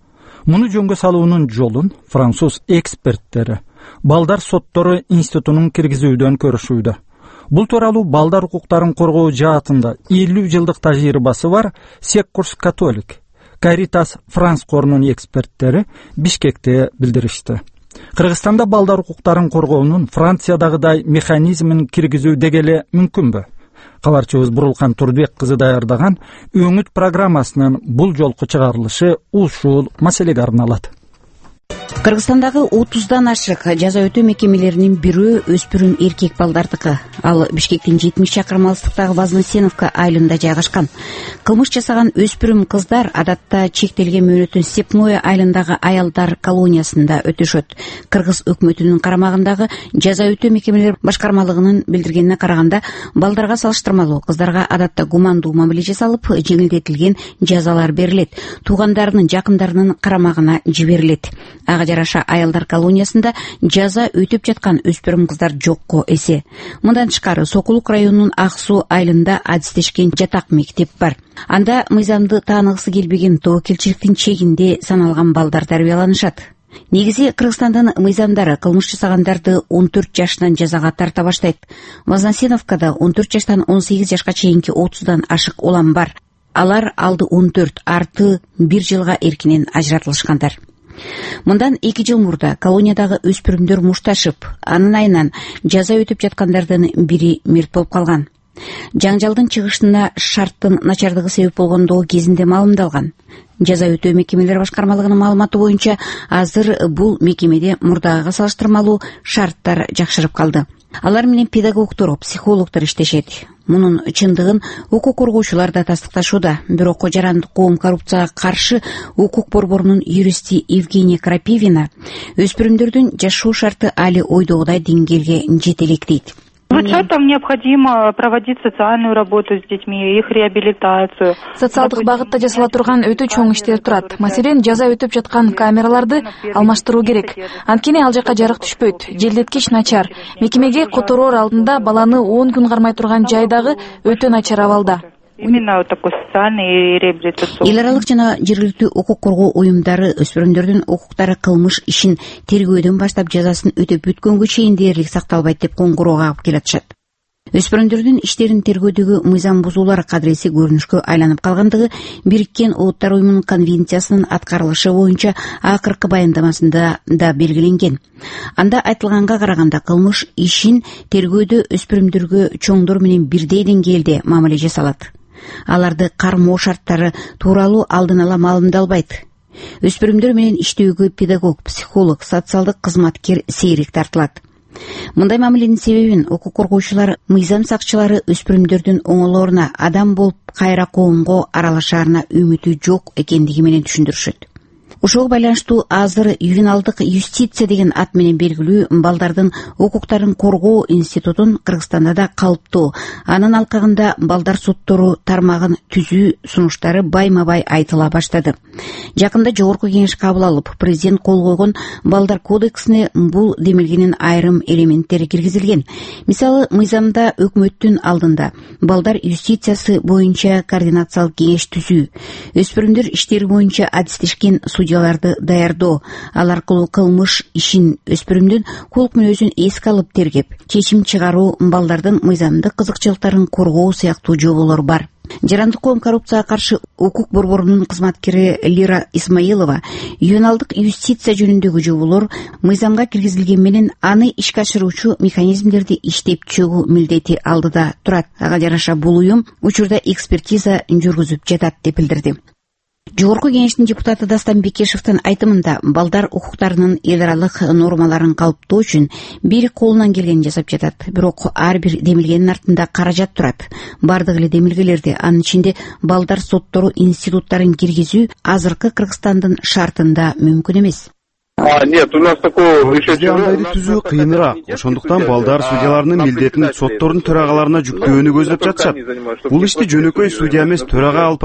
Speaker 1: Муну жөнгө салуунун жолун француз эксперттери Балдар соттору институтунун киргизүүдөн көрүшүүдө. Бул тууралуу балдар укуктарын коргоо жаатында элүү жылдык тажрыйбасы бар Secours Catholique, Caritas Франс корунун эксперттери Бишкекте билдиришти. Кыргызстанда балдар укуктарын коргоонун Франциядагыдай механизмин киргизүү дегеле мүмкүнбү? Каларчыбыз Бурулкан Турбек кызы даярдаган Өңүт программасынын бул жолку чыгарылышы ушул маселеге арналат.
Speaker 21: Кыргызстандагы отуздан ашык жаза өтөө мекемелеринин бирөө өспүрүм эркек балдардыкы. Ал Бишкектин жетимиш чакырым алыстыктагы Вознесеновка айылында жайгашкан. Кылмыш жасаган өспүрүм кыздар адатта чектелген мөөнөтүн Степное айылындагы аялдар колониясында өтөшөт. Кыргыз өкмөтүнүн карамагындагы жаза өтөө мекемелер башкармалыгынын билдиргенине караганда, балдарга салыштырмалуу кыздарга адатта гумандуу мамиле жасалып, жеңилдетилген жазалар берилет. Туугандарынын, жакындарынын карамагына жиберилет. Ага жараша аялдар колониясында жаза өтөп жаткан өспүрүм кыздар жокко эсе. Мындан тышкары Сокулук районунун Ак Суу айылында адистешкен жатак мектеп бар. Анда мыйзамды тааныгысы келбеген тобокелчиликтин чегинде саналган балдар тарбияланышат. Негизи Кыргызстандын мыйзамдары кылмыш жасагандарды он төрт жаштан жазага тарта баштайт. Вознесеновкада он төрт жаштан он сегиз жашка чейинки отуздан ашык улам бар. Алар алды он төрт, арты бир жылга эркинен ажыратылышкандар. Мындан эки жыл мурда колониядагы өспүрүмдөр мушташып, анын айынан жаза өтүп жаткандардын бири мерт болуп калган. Жаңжалдын чыгышына шарттын начардыгы себеп болгондугу кезинде маалымдалган. Жаза өтөө мекемелер башкармалыгынын маалыматы боюнча, азыр бул мекемеде мурдагыга салыштырмалуу шарттар жакшырып калды. Алар менен педагогдор, психологдор иштешет. Мунун чындыгын укук коргоочулар да тастыкташууда. Бирок жарандык коом коррупцияга каршы укук борборунун юристи Евгения Крапивина өспүрүмдөрдүн жашоо шарты али ойдогудай деңгээлге жете элек дейт.
Speaker 10: Изначально там необходимо проводить социальную работу с детьми, их реабилитацию.
Speaker 4: Социалдык багытта жасала турган өтө чоң иштер турат. Маселен, жаза өтүп жаткан камераларды алмаштыруу керек. Анткени ал жака жарык түшпөйт, желдеткич начар. Мекемеге котороор алдында баланы он күн кармай турган жайдагы өтө начар абалда.
Speaker 10: Именно вот такой социальный реабилитационный.
Speaker 21: Эл аралык жана жергиликтүү укук коргоо уюмдары өспүрүмдөрдүн укуктары кылмыш ишин тергөөдөн баштап жазасын өтөп бүткөнгө чейин дээрлик сакталбайт деп коңгуроо кагып келатышат. Өспүрүмдөрдүн иштерин тергөөдөгү мыйзам бузуулар кадыреси көрүнүшкө айланып калгандыгы Бириккен Улуттар уюмунун конвенциясынын аткарылышы боюнча акыркы баяндамасында да белгиленген. Анда айтылганга караганда кылмыш ишин тергөөдө өспүрүмдөргө чоңдор менен бирдей деңгээлде мамиле жасалат. Аларды кармоо шарттары тууралуу алдын ала маалымдалбайт. Өспүрүмдөр менен иштөөгө педагог, психолог, социалдык кызматкер сейрек тартылат. Мындай мамиленин себебин укук коргоочулар мыйзам сакчылары өспүрүмдөрдүн оңолоруна, адам болуп кайра коомго аралашаарына үмүтү жок экендиги менен түшүндүрүшөт. Ошого байланыштуу азыр ювеналдык юстиция деген ат менен белгилүү балдардын укуктарын коргоо институтун Кыргызстанда да калыптуу. Анын алкагында балдар соттору тармагын түзүү сунуштары байма-бай айтыла баштады. Жакында жогорку кеңеш кабыл алып, президент кол койгон балдар кодексине бул демилгенин айрым элементтери киргизилген. Мисалы, мыйзамда өкмөттүн алдында балдар юстициясы боюнча координациялык кеңеш түзүү, өспүрүмдөр иштери боюнча адистешкен судьяларды даярдоо, ал аркылуу кылмыш ишин өспүрүмдүн колук мүнөзүн эске алып тергеп, чечим чыгаруу, балдардын мыйзамдык кызыкчылыктарын коргоо сыяктуу жоболор бар. Жарандык коом коррупцияга каршы укук борборунун кызматкери Лира Исмаилова ювеналдык юстиция жөнүндөгү жоболор мыйзамга киргизилген менен аны ишке ашыруучу механизмдерди иштеп чыгуу милдети алдыда турат. Ага жараша бул уюм учурда экспертиза жүргүзүп жатат деп билдирди. Жогорку кеңештин депутаты Дастан Бекешевдин айтымында балдар укуктарынын эл аралык нормаларын калыптоо үчүн бири колунан келгенин жасап жатат. Бирок ар бир демилгенин артында каражат турат. Бардык эле демилгелерди, анын ичинде балдар соттору институттарын киргизүү азыркы Кыргызстандын шартында мүмкүн эмес.
Speaker 22: Нет, у нас такого еще андайды түзүү кыйыныраак. Ошондуктан балдар судьяларынын милдетин соттордун төрагаларына жүктөөнү көздөп жатышат. Бул ишти жөнөкөй судья эмес төрага алып барат.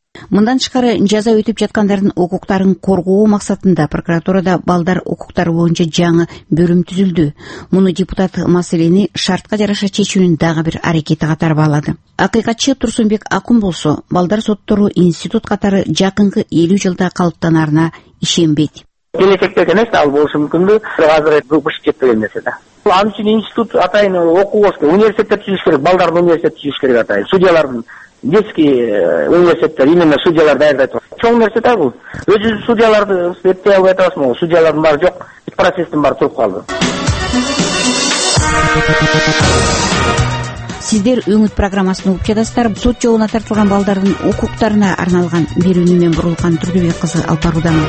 Speaker 21: Мындан тышкары жаза өтүп жаткандардын укуктарын коргоо максатында прокуратурада балдар укуктары боюнча жаңы бөлүм түзүлдү. Муну депутат маселени шартка жараша чечүүнүн дагы бир аракети катары баалады. Акыйкатчы Турсунбек Акун болсо, балдар соттору институт катары жакынкы элүү жылда калыптанарына ишенбейт.
Speaker 8: Келечекте эмес ал болушу мүмкүн, азыр бышып кетпеген нерсе да. Ал үчүн институт атайын окуу болсо, университеттер түзүш керек, балдардын университет түзүш керек атайын. Судьялардын детский университеттер именно судьялар даярдайт. Чоң нерсе да бул. Өзү судьяларды эптей албай атасызбы? Судьялардын баары жок, процесстин баары туруп калды.
Speaker 21: Сиздер Үмүт программасын угуп жатасыздар. Сот жолуна тартылган балдардын укуктарына арналган берүүнү мен Бурулкан Турдубек кызы алып баруудамын.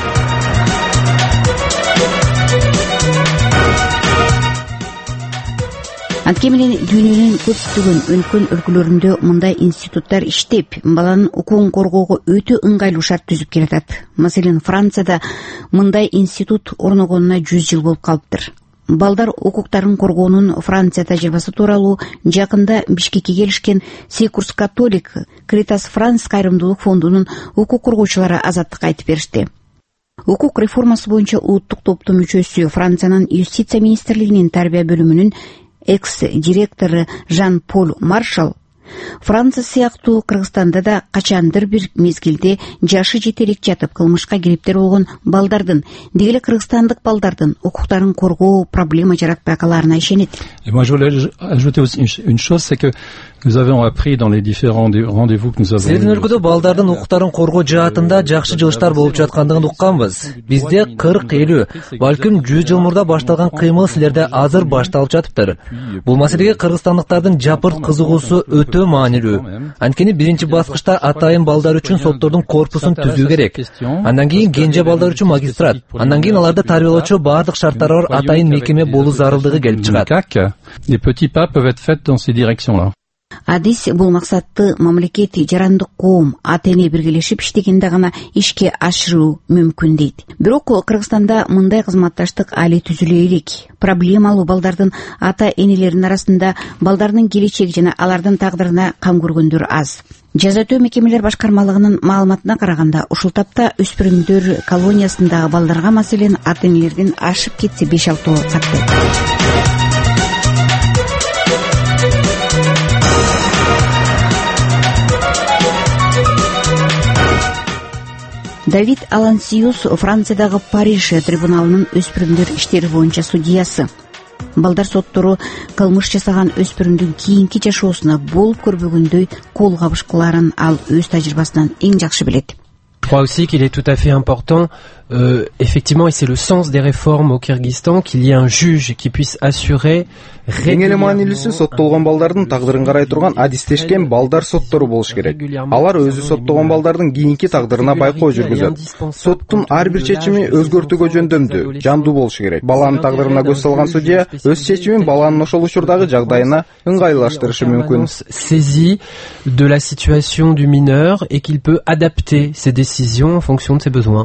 Speaker 21: Антке менен дүйнөнүн көптөгөн өлкөн өлкөлөрүндө мындай институттар иштеп, баланын укугун коргоого өтө ыңгайлуу шарт түзүп келатат. Маселен, Францияда мындай институт орногонуна жүз жыл болуп калыптыр. Балдар укуктарын коргоонун Франция тажрыйбасы тууралуу жакында Бишкекке келишкен Секурс Католик Критас Франс кайрымдуулук фондунун укук коргоочулары азаттыкка айтып беришти. Укук реформасы боюнча улуттук топтун мүчөсү, Франциянын юстиция министрлигинин тарбия бөлүмүнүн экс-директору Жан-Поль Маршал, Франция сыяктуу Кыргызстанда да качандыр бир мезгилде жашы жетелик жатып кылмышка кириптер болгон балдардын, дегеле кыргызстандык балдардын укуктарын коргоо проблема жаратпай калаарына ишенет.
Speaker 3: Moi, je voulais ajouter aussi une chose, c'est que nous avons appris dans les différents rendez-vous que nous avons.
Speaker 2: Сиздин өлкөдө балдардын укуктарын коргоо жаатында жакшы жылыштар болуп жаткандыгын укканбыз. Бизде кырк элүү, балким жүз жыл мурда башталган кыймыл силерде азыр башталып жатыптыр. Бул маселеге кыргызстандыктардын жапырт кызыгуусу өтө маанилүү. Анткени биринчи баскычта атайын балдар үчүн соттордун корпусун түзүү керек. Андан кийин кенже балдар үчүн магистрат. Андан кийин аларды тарбиялоочу баардык шарттары бар атайын мекеме болуу зарылдыгы келип чыгат.
Speaker 3: Les petits pas peuvent être faits dans ces directions-là.
Speaker 21: Адис бул максатты мамлекет, жарандык коом, ата-эне биргелешип иштегенде гана ишке ашыруу мүмкүн дейт. Бирок Кыргызстанда мындай кызматташтык али түзүлө элек. Проблемалуу балдардын ата-энелеринин арасында балдардын келечеги жана алардын тагдырына кам көргөндөр аз. Жаза өтөө мекемелер башкармалыгынын маалыматына караганда, ушул тапта өспүрүмдөр колониясындагы балдарга маселен ата-энелердин ашып кетсе беш алты сактайт. Давид Алансиус Франциядагы Париж трибуналынын өспүрүмдөр иштери боюнча судьясы. Балдар соттору кылмыш жасаган өспүрүмдүн кийинки жашоосуна болуп көрбөгөндөй кол кабыш кылаарын ал өз тажрыйбасынан эң жакшы билет.
Speaker 6: Je crois aussi qu'il est tout à fait important, euh, effectivement, et c'est le sens des réformes au Kyrgyzstan, qu'il y ait un juge qui puisse assurer
Speaker 22: Эң эле маанилүүсү соттолгон балдардын тагдырын карай турган адистешкен балдар соттору болуш керек. Алар өзү соттогон балдардын кийинки тагдырына байкоо жүргүзөт. Соттун ар бир чечими өзгөртүүгө жөндөмдүү, жандуу болушу керек. Баланын тагдырына көз салган судья өз чечимин баланын ошол учурдагы жагдайына ыңгайлаштырышы мүмкүн.
Speaker 6: Saisi de la situation du mineur et qu'il peut adapter ses décisions en fonction de ses besoins.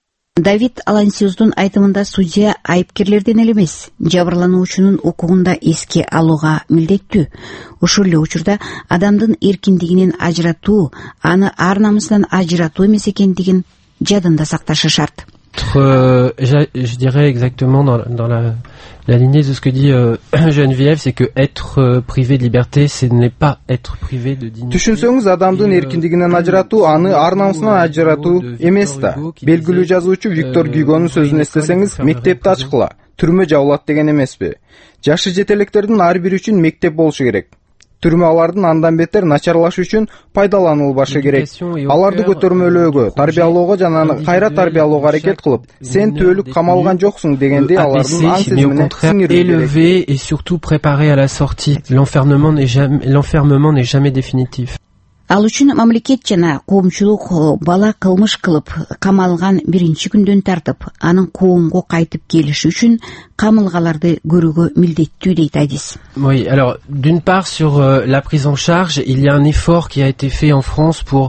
Speaker 21: Давид Алансиуздун айтымында судья айыпкерлерден эле эмес, жабырлануучунун укугун да эске алууга милдеттүү. Ушул эле учурда адамдын эркиндигинен ажыратуу, аны ар намысынан ажыратуу эмес экендигин жадында сакташы шарт.
Speaker 6: Euh, je, je dirais exactement dans, dans la, la lignée de ce que dit euh, Geneviève, c'est que être euh, privé de liberté, ce n'est pas être privé de dignité.
Speaker 22: Түшүнсөңүз, адамдын эркиндигинен ажыратуу, аны ар намысынан ажыратуу эмес да. Белгилүү жазуучу Виктор Гюгонун сөзүн эстесеңиз, мектепти ачкыла, түрмө жабылат деген эмеспи? Жашы жетелектердин ар бири үчүн мектеп болушу керек. Түрмө алардын андан бетер начарлашы үчүн пайдаланылбашы керек. Аларды көтөрмөлөөгө, тарбиялоого жана кайра тарбиялоого аракет кылып, сен түбөлүк камалган жоксуң дегенде алардын ан сезимине сиңирүү керек.
Speaker 6: Et surtout préparer à la sortie. L'enfermement n'est jamais, l'enfermement n'est jamais définitif.
Speaker 21: Ал үчүн мамлекет жана коомчулук бала кылмыш кылып камалган биринчи күндөн тартып, анын коомго кайтып келиши үчүн камылгаларды көрүүгө милдеттүү дейт Адис.
Speaker 6: Oui, alors d'une part sur euh, la prise en charge, il y a un effort qui a été fait en France pour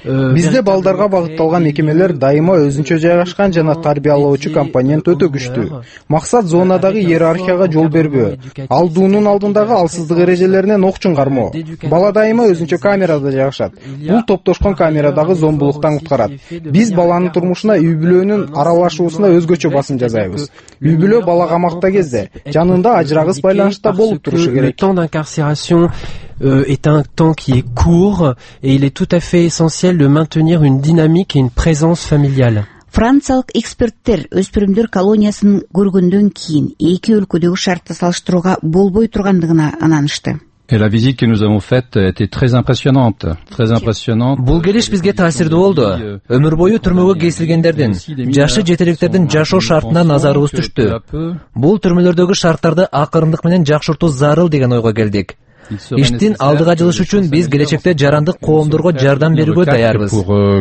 Speaker 22: Бизде балдарга багытталган мекемелер дайыма өзүнчө жайгашкан жана тарбиялоочу компонент өтө күчтүү. Максат зонадагы иерархияга жол бербөө, алдуунун алдындагы алсыздык эрежелеринен ок чыңгармоо. Бала дайыма өзүнчө камерада жайгашат. Бул топтошкон камерадагы зомбулуктан куткарат. Биз баланын турмушуна үй бүлөнүн аралашуусуна өзгөчө басым жасайбыз. Үй бүлө бала камакта кезде жанында ажырагыс байланышта болуп турушу керек.
Speaker 6: Euh, est un temps qui est court et il est tout à fait essentiel de maintenir une dynamique et une présence familiale.
Speaker 21: Франциялык эксперттер өспүрүмдөр колониясын көргөндөн кийин эки өлкөдөгү шартты салыштырууга болбой тургандыгына ынанышты.
Speaker 3: Et la visite que nous avons faite était très impressionnante, très impressionnante.
Speaker 2: Бул келиш бизге таасирдүү болду. Өмүр бою түрмөгө кесилгендердин, жашы жетелектердин жашоо шартына назарыбыз түштү. Бул түрмөлөрдөгү шарттарды акырындык менен жакшыртуу зарыл деген ойго келдик. Иштин алдыга жылыш үчүн биз келечекте жарандык коомдорго жардам берүүгө даярбыз.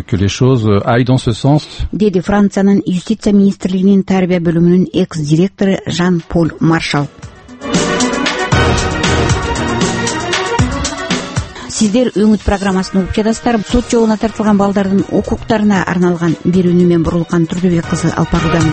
Speaker 21: Деди Франциянын юстиция министрлигинин тарбия бөлүмүнүн экс-директору Жан-Поль Маршал. Сиздер өңүт программасын угуп жатасыздар. Сот жолуна тартылган балдардын укуктарына арналган берүүнү мен Бурулкан Турдубек кызы алып баруудамын.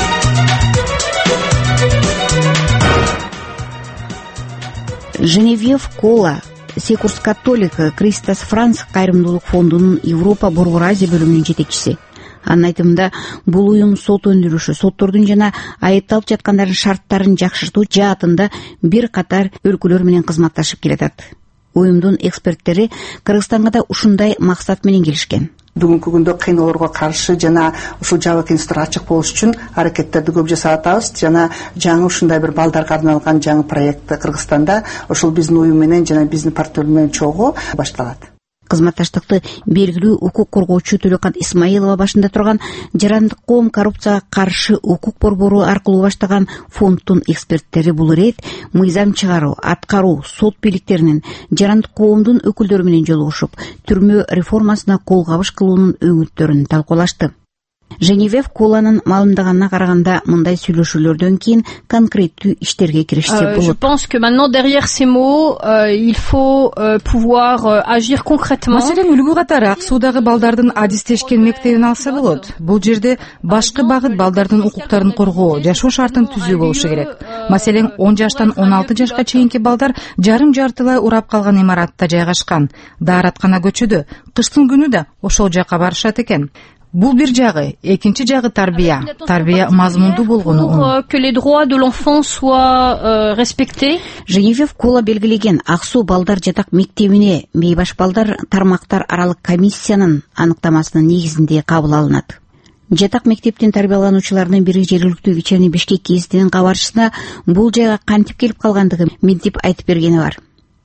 Speaker 21: Женевьев Кола, Секурс Католик, Кристос Франц кайрымдуулук фондунун Европа Борбор Азия бөлүмүнүн жетекчиси. Анын айтымында, бул уюм сот өндүрүшү, соттордун жана айыпталып жаткандардын шарттарын жакшыртуу жаатында бир катар өлкөлөр менен кызматташып келатат. Уюмдун эксперттери Кыргызстанга да ушундай максат менен келишкен.
Speaker 7: Бүгүнкү күндө кыйноолорго каршы жана ушул жабык институт ачык болуш үчүн аракеттерди көп жасап атабыз жана жаңы ушундай бир балдарга арналган жаңы проект Кыргызстанда ушул биздин уюм менен жана биздин партнер менен чогуу башталат. Кызматташтыкты белгилүү укук коргоочу Төлөкан Исмаилова башында турган Жарандык коом коррупцияга каршы укук борбору аркылуу баштаган фонддун эксперттери бул ирет мыйзам чыгаруу, аткаруу, сот бийликтеринин жарандык коомдун өкүлдөрү менен жолугушуп, түрмө реформасына кол кабыш кылуунун өңүттөрүн талкуулашты. Женевьев Коланын маалымдаганына караганда мындай сүйлөшүүлөрдөн кийин конкреттүү иштерге киришсе болот.
Speaker 16: Je pense que maintenant derrière ces mots, euh, il faut euh, pouvoir euh, agir concrètement.
Speaker 9: Маселен, үлгү катары ак суудагы балдардын адистешкен мектебин алса болот. Бул жерде башкы багыт балдардын укуктарын коргоо, жашоо шартын түзүү болушу керек. Маселен, он жаштан он алты жашка чейинки балдар жарым жартылай урап калган имаратта жайгашкан. Даараткана көчөдө, кыштын күнү да ошол жака барышат экен. Бул бир жагы, экинчи жагы тарбия. Тарбия мазмундуу болгону.
Speaker 16: Que les droits de l'enfant soient euh, respectés.
Speaker 21: Женевьев Кола белгилеген Аксуу балдар жатак мектебине бейбаш балдар тармактар аралык комиссиянын аныктамасынын негизинде кабыл алынат. Жатак мектептин тарбиялануучуларынын бири жергиликтүү вечерний Бишкек гезитинин кабарчысына бул жайга кантип келип калгандыгын мынтип айтып бергени бар.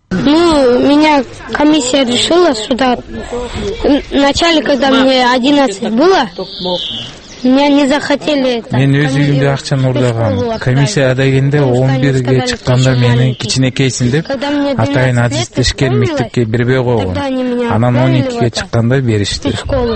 Speaker 23: Ну, меня комиссия решила сюда. Вначале, когда мне одиннадцать было, меня не захотели.
Speaker 24: Мен өз үйүмдө акчаны урдагам. Комиссияда келгенде он бирге чыкканда мени кичинекейсиң деп атайын адистешкен мектепке бербей койгон. Анан он экиге чыкканда беришти.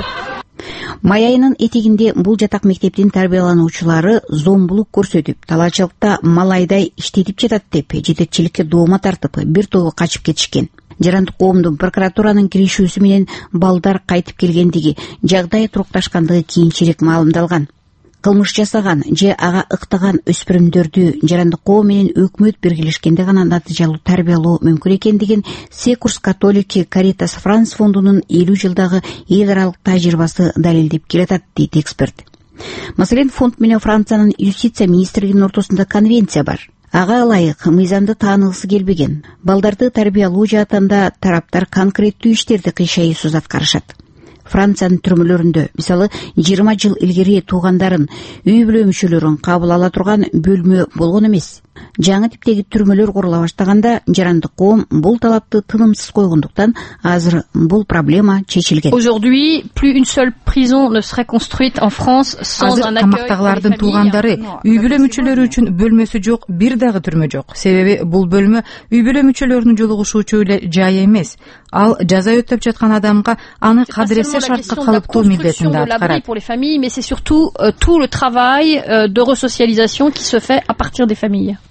Speaker 21: Май айынын этегинде бул жатак мектептин тарбиялануучулары зомбулук көрсөтүп, талаачылыкта малайдай иштетип жатат деп жетекчиликке доома тартып, бир тобу качып кетишкен. Жарандык коомдун прокуратуранын киришүүсү менен балдар кайтып келгендиги, жагдай турукташкандыгы кийинчерээк маалымдалган. Кылмыш жасаган же ага ыктаган өспүрүмдөрдү жарандык коом менен өкмөт биргелешкенде гана натыйжалуу тарбиялоо мүмкүн экендигин Секурс Католик Каритас Франц фондунун элүү жылдагы эл аралык тажрыйбасы далилдеп келатат, дейт эксперт. Маселен, фонд менен Франциянын юстиция министрлигинин ортосунда конвенция бар. Ага ылайык мыйзамды таанылгысы келбеген. Балдарды тарбиялоо жаатында тараптар конкреттүү иштерди кыйшайсыз аткарышат. Франциянын түрмөлөрүндө, мисалы, жыйырма жыл илгери туугандарын, үй бүлө мүчөлөрүн кабыл ала турган бөлмө болгон эмес. Жаңы типтеги түрмөлөр курула баштаганда жарандык коом бул талапты тынымсыз койгондуктан азыр бул проблема чечилген.
Speaker 16: Aujourd'hui, plus une seule prison ne serait construite en France sans un accueil.
Speaker 9: Камактагылардын туугандары, үй бүлө мүчөлөрү үчүн бөлмөсү жок, бир дагы түрмө жок. Себеби бул бөлмө үй бүлө мүчөлөрүнүн жолугушуучу эле жай эмес. Ал жаза өтөп жаткан адамга аны кадыресе шартка калыптуу милдетинде аткарат.
Speaker 16: Pour les familles, mais c'est surtout euh, tout le travail euh, de resocialisation qui se fait à partir des familles.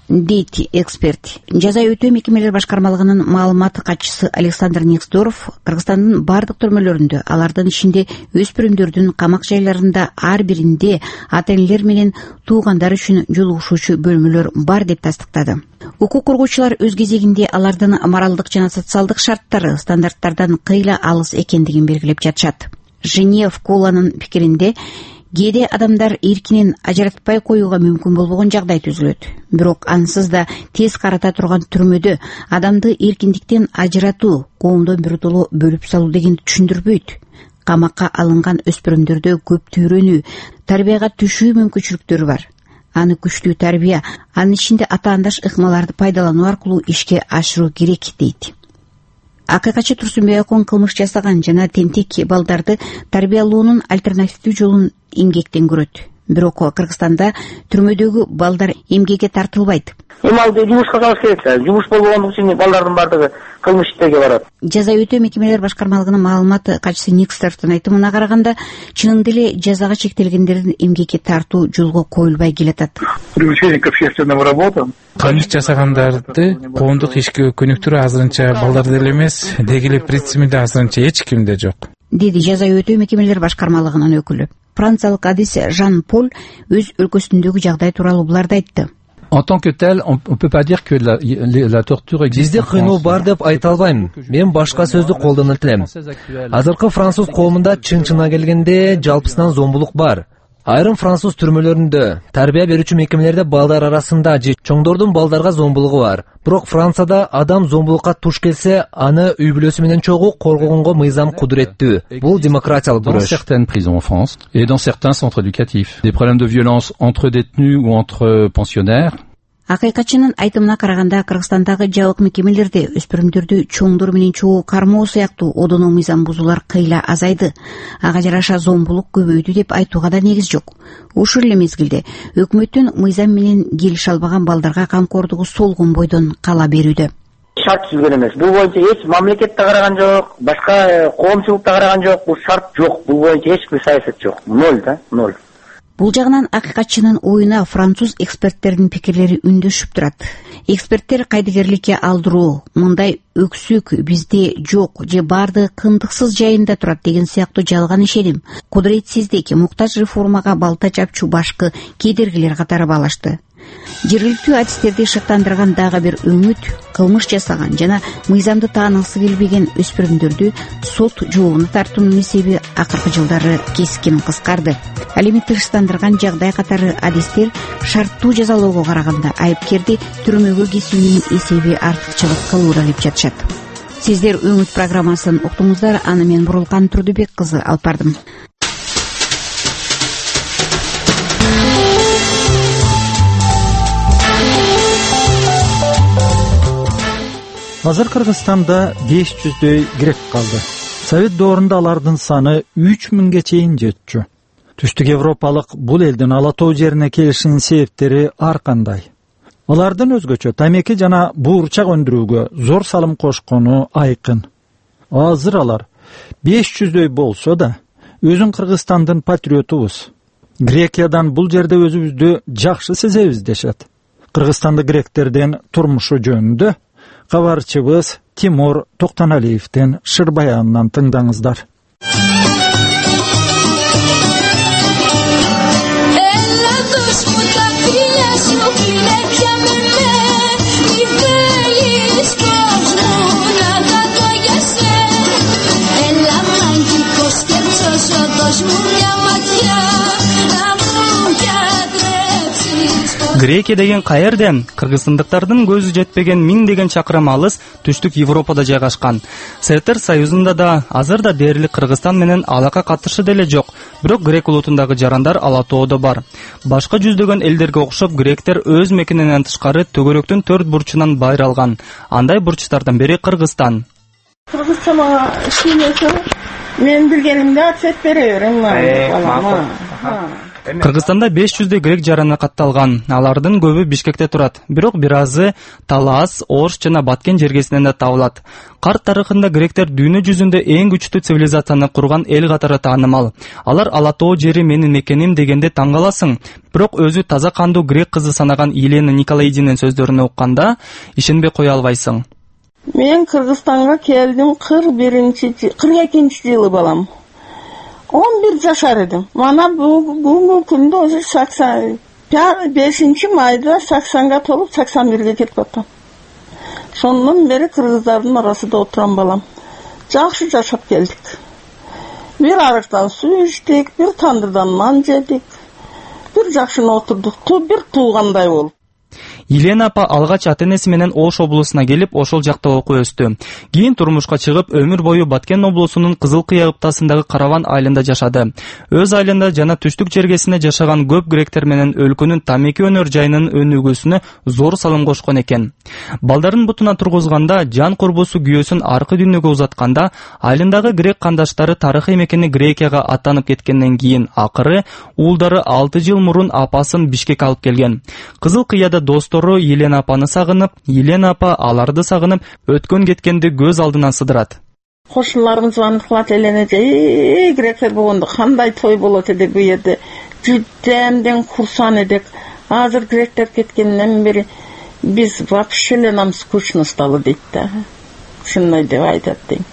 Speaker 21: дейт эксперт. Жаза өтөө мекемелер башкармалыгынын маалымат катчысы Александр Никсдоров Кыргызстандын бардык түрмөлөрүндө, алардын ичинде өспүрүмдөрдүн камак жайларында ар биринде ата-энелер менен туугандар үчүн жолугушуучу бөлмөлөр бар деп тастыктады. Укук коргоочулар өз кезегинде алардын моралдык жана социалдык шарттары стандарттардан кыйла алыс экендигин белгилеп жатышат. Женев Куланын пикиринде кээде адамдар эркинен ажыратпай коюуга мүмкүн болбогон жагдай түзүлөт. Бирок ансыз да тез карата турган түрмөдө адамды эркиндиктен ажыратуу, коомдон биротоло бөлүп салуу дегенди түшүндүрбөйт. Камакка алынган өспүрүмдөрдө көп төрөнүү, тарбияга түшүү мүмкүнчүлүктөрү бар. Аны күчтүү тарбия, анын ичинде ата-андаш ыкмаларды пайдалануу аркылуу ишке ашыруу керек, дейт. Акыйкатчы Турсунбек-Акон кылмыш жасаган жана тентек балдарды тарбиялоонун альтернативдүү жолун эмгектен көрөт. Бирок Кыргызстанда түрмөдөгү балдар эмгекке тартылбайт.
Speaker 8: Эми ал жумушка калыш керек. Жумуш болбогондугу үчүн балдардын бардыгы кылмыш иштерге барат.
Speaker 21: Жаза өтөө мекемелер башкармалыгынын маалымат катчысы Никсдорфтун айтымына караганда, чынында эле жазага чектелгендердин эмгекке тартуу жолго коюлбай келатат.
Speaker 19: Привлечение к общественным работам.
Speaker 24: Кылмыш жасагандарды коомдук ишке өнүктүрүү азырынча балдарда эле эмес, деги эле принцибинде азырынча эч кимде жок,
Speaker 21: деди жаза өтөө мекемелер башкармалыгынын өкүлү. Франциялык адис Жан Пол өз өлкөсүндөгү жагдай тууралуу буларды айтты.
Speaker 3: En tant que tel, on ne peut pas dire que la, la, la torture existe.
Speaker 2: Бизде кыйноо бар деп айта албайм. Мен башка сөздү колдонот элем. Азыркы француз коомунда чын-чына келгенде жалпысынан зомбулук бар. Айрым француз түрмөлөрүндө, тарбия берүүчү мекемелерде балдар арасында же чоңдордун балдарга зомбулугу бар. Бирок Францияда адам зомбулукка туш келсе, аны үй бүлөсү менен чогуу коргогонго мыйзам кудуреттүү. Бул демократиялык күрөш.
Speaker 3: Dans certaines prisons en France et dans certains centres éducatifs, des problèmes de violence entre détenus ou entre pensionnaires.
Speaker 21: Акыйкатчынын айтымына караганда, Кыргызстандагы жабык мекемелерде өспүрүмдөрдү чоңдор менен чогуу кармоо сыяктуу одоно мыйзам бузуулар кыйла азайды. Ага жараша зомбулук көбөйдү деп айтууга да негиз жок. Ушул эле мезгилде өкмөттүн мыйзам менен келише албаган балдарга камкордугу солгон бойдон кала берүүдө.
Speaker 8: Шарт түзгөн эмес. Бул боюнча эч мамлекетте караган жок, башка коомчулукта караган жок, бул шарт жок. Бул боюнча эч бир саясат жок. Ноль да, ноль.
Speaker 21: Бул жагынан акыйкатчынын оюна француз эксперттердин пикирлери үндөшүп турат. Эксперттер кайдыгерликке алдыруу, мындай өксүк бизде жок же барды кындыксыз жайында турат деген сыяктуу жалган ишеним, кудуретсиздик, муктаж реформага балта чапчу башкы кедергилер катары баалашты. Жергиликтүү адистерди шыктандырган дагы бир үмүт кылмыш жасаган жана мыйзамды таанысы келбеген өспүрүмдөрдү сот жообуна тартуунун эсеби акыркы жылдары кескин кыскарды. Ал эми тынчтандырган жагдай катары адистер шарттуу жазалоого караганда айыпкерди түрмөгө кесүүнүн эсеби артыкчылык кылууда деп жатышат. Сиздер Үмүт программасын уктуңуздар, аны мен Бурулкан Турдубек кызы алып бардым.
Speaker 1: Азыр Кыргызстанда беш жүздөй грек калды. Совет доорунда алардын саны үч миңге чейин жетчү. Түштүк Европалык бул элдин ала тоо жерине келишинин себептери ар кандай. Алардын өзгөчө тамеки жана буурчак өндүрүүгө зор салым кошкону айкын. Азыр алар беш жүздөй болсо да өзүн Кыргызстандын патриотубуз. Грекиядан бул жерде өзүбүздү жакшы сезебиз дешет. Кыргызстандык гректердин турмушу жөнүндө кабарчыбыз Тимур Токтоналиевдин шыр баянынан тыңдаңыздар.
Speaker 12: Грекия деген каерден? Кыргызстандыктардын көзү жетпеген миңдеген чакырым алыс түштүк Европада жайгашкан. Советтер Союзунда да азыр да дээрлик Кыргызстан менен алака катышы деле жок. Бирок грек улутундагы жарандар ала тоодо бар. Башка жүздөгөн элдерге окшоп гректер өз мекенинен тышкары төгөрөктүн төрт бурчунан байралган. Андай бурчтардан бири Кыргызстан.
Speaker 13: Кыргызча мага шыйнесең, мен билгенимди ответ бере берем.
Speaker 12: Кыргызстанда беш жүздөй грек жараны катталган. Алардын көбү Бишкекте турат. Бирок бир азы Талас, Орш жана Баткен жергесинен да табылат. Карт тарыхында гректер дүйнө жүзүндө эң күчтүү цивилизацияны курган эл катары таанымал. Алар Алатоо жери менин мекеним дегенде таң каласың. Бирок өзү таза кандуу грек кызы санаган Елена Николаидинин сөздөрүнө укканда ишенбей кое албайсың.
Speaker 13: Мен Кыргызстанга келдим кырк биринчи кырк экинчи жылы балам. он бир жашар эдим. Мана бүгүнкү күндө өзү саксон бешинчи майда саксонго толуп саксон бирге кетип калдым. Сонун бери кыргыздардын арасында отурам балам. Жакшы жашап келдик. Бир арыктан суу ичтик, бир тандырдан нан жедик. Бир жакшы отурдук, бир туугандай болуп.
Speaker 12: Елена апа алгач ата-энеси менен Ош облусуна келип, ошол жакта окуп өстү. Кийин турмушка чыгып, өмүр бою Баткен облусунун Кызыл Кыя ыптасындагы Караван айылында жашады. Өз айылында жана түштүк жергесинде жашаган көп гректер менен өлкөнүн Тамеки өнөр жайынын өнүгүүсүнө зор салым кошкон экен. Балдарын бутуна тургузганда, жан курбусу күйөөсүн аркы дүйнөгө узатканда, айылындагы грек кандаштары тарыхый мекени Грекияга аттанып кеткенден кийин акыры уулдары алты жыл мурун апасын Бишкекке алып келген. Кызыл Кыяда достору Елена апаны сагынып, Елена апа аларды сагынып, өткөн кеткенди көз алдынан сыдырат.
Speaker 13: Кошуналарыбыз звонок кылат, Елена эже, гректер болгондо кандай той болот эди бу жерде. Жүддемден курсан эдик. Азыр гректер кеткенден бери биз вообще эле нам скучно стало дейт да. Шундай деп айтат дейм.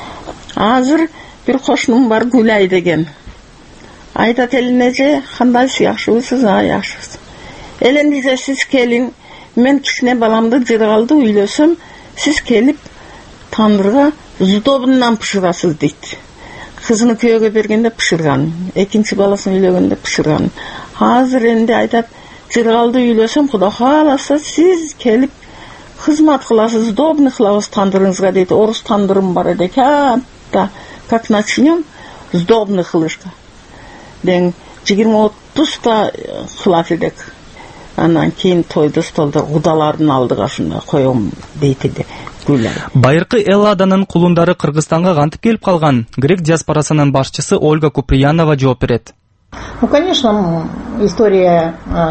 Speaker 13: Азыр бир кошунум бар, Гүлай деген. Айтат, Елена эже, кандайсыз, жакшыбысыз? А, жакшыбыз. Елена эже, сиз келиң, мен кичине баламды жыргалды үйлөсөм, сиз келип тандырга сдобунан пышырасыз дейт. Кызыны күйөөгө бергенде пышырган, экинчи баласын үйлөгөндө пышырган. Азыр энди айтат, жыргалды үйлөсөм, Кудай кааласа сиз келип кызмат кыласыз, сдобный кылабыз тандырыңызга дейт. Орус тандырым бар эди, катта, как начнем сдобный кылышка. Ден жыйырма отузда кылат эдик. Анан кийин тойду столдо кудалардын алдыга шундай коем дейт эди Гүлай.
Speaker 12: Байыркы Элладанын кулундары Кыргызстанга кантип келип калган? Грек диаспорасынын башчысы Ольга Куприянова жооп берет.
Speaker 14: Ну, конечно, история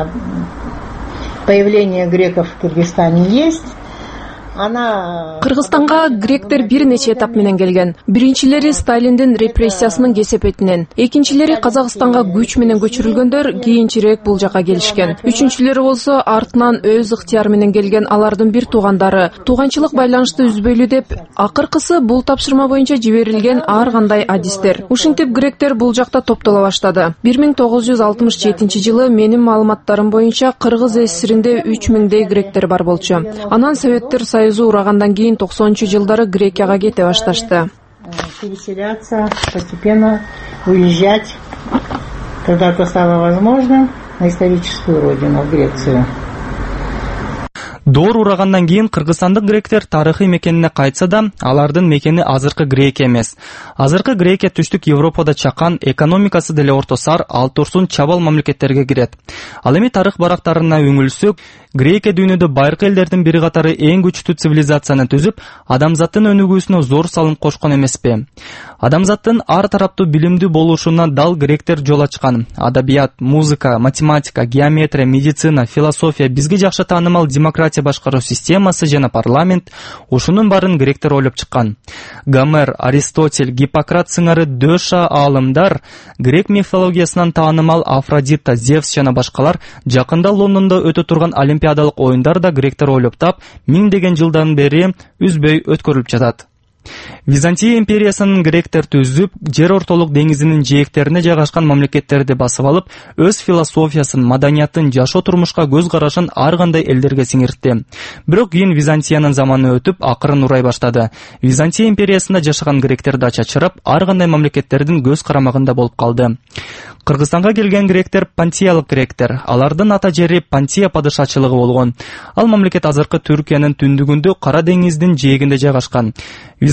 Speaker 14: появления греков в Кыргызстане есть.
Speaker 15: Кыргызстанга гректер бир нече этап менен келген. Биринчилери Сталиндин репрессиясынын кесепетинен, экинчилери Казакстанга күч менен көчүрүлгөндөр кийинчерээк бул жака келишкен. Үчүнчүлөрү болсо артынан өз ыктыяры менен келген алардын бир туугандары тууганчылык байланышты үзбөйлү деп, акыркысы бул тапшырма боюнча жиберилген ар кандай адистер. Ушинтип гректер бул жакта топтоло баштады. бир миң тогуз жүз алтымыш жетинчи жылы менин маалыматтарым боюнча Кыргыз СССРинде үч миңдей гректер бар болчу. Анан Советтер Союзу урагандан кийин токсонунчу жылдары Грекияга кете башташты.
Speaker 14: Переселяться, постепенно уезжать, когда это стало возможно, на историческую родину, в Грецию.
Speaker 12: Доор урагандан кийин кыргызстандык гректер тарыхый мекенине кайтса да, алардын мекени азыркы Грекия эмес. Азыркы Грекия түштүк Европада чакан, экономикасы деле орто сар, ал турсун чабал мамлекеттерге кирет. Ал эми тарых барактарына үңүлсөк, Грекия дүйнөдө байыркы элдердин бири катары эң күчтүү цивилизацияны түзүп, адамзаттын өнүгүүсүнө зор салым кошкон эмеспи? Адамзаттын ар тараптуу билимдүү болушуна дал гректер жол ачкан. Адабият, музыка, математика, геометрия, медицина, философия, бизге жакшы таанымал демократия башкаруу системасы жана парламент, ушунун баарын гректер ойлоп чыккан. Гомер, Аристотель, Гиппократ сыңары дөша аалымдар грек мифологиясынан таанымал Афродита, Зевс жана башкалар жакында Лондондо өтө турган олимпиадалык оюндар да гректер ойлоп тап, миңдеген жылдан бери үзбөй өткөрүлүп жатат. Византия империясынын гректер түзүп, жер ортолук деңизинин жээктерине жайгашкан мамлекеттерди басып алып, өз философиясын, маданиятын, жашоо турмушка көз карашын ар кандай элдерге сиңиртти. Бирок кийин Византиянын заманы өтүп, акырын урай баштады. Византия империясында жашаган гректер да чачырап, ар кандай мамлекеттердин көз карамагында болуп калды. Кыргызстанга келген гректер пантиялык гректер. Алардын ата жери Пантия падышачылыгы болгон. Ал мамлекет азыркы Түркиянын түндүгүндө Кара деңиздин жээгинде жайгашкан. Византия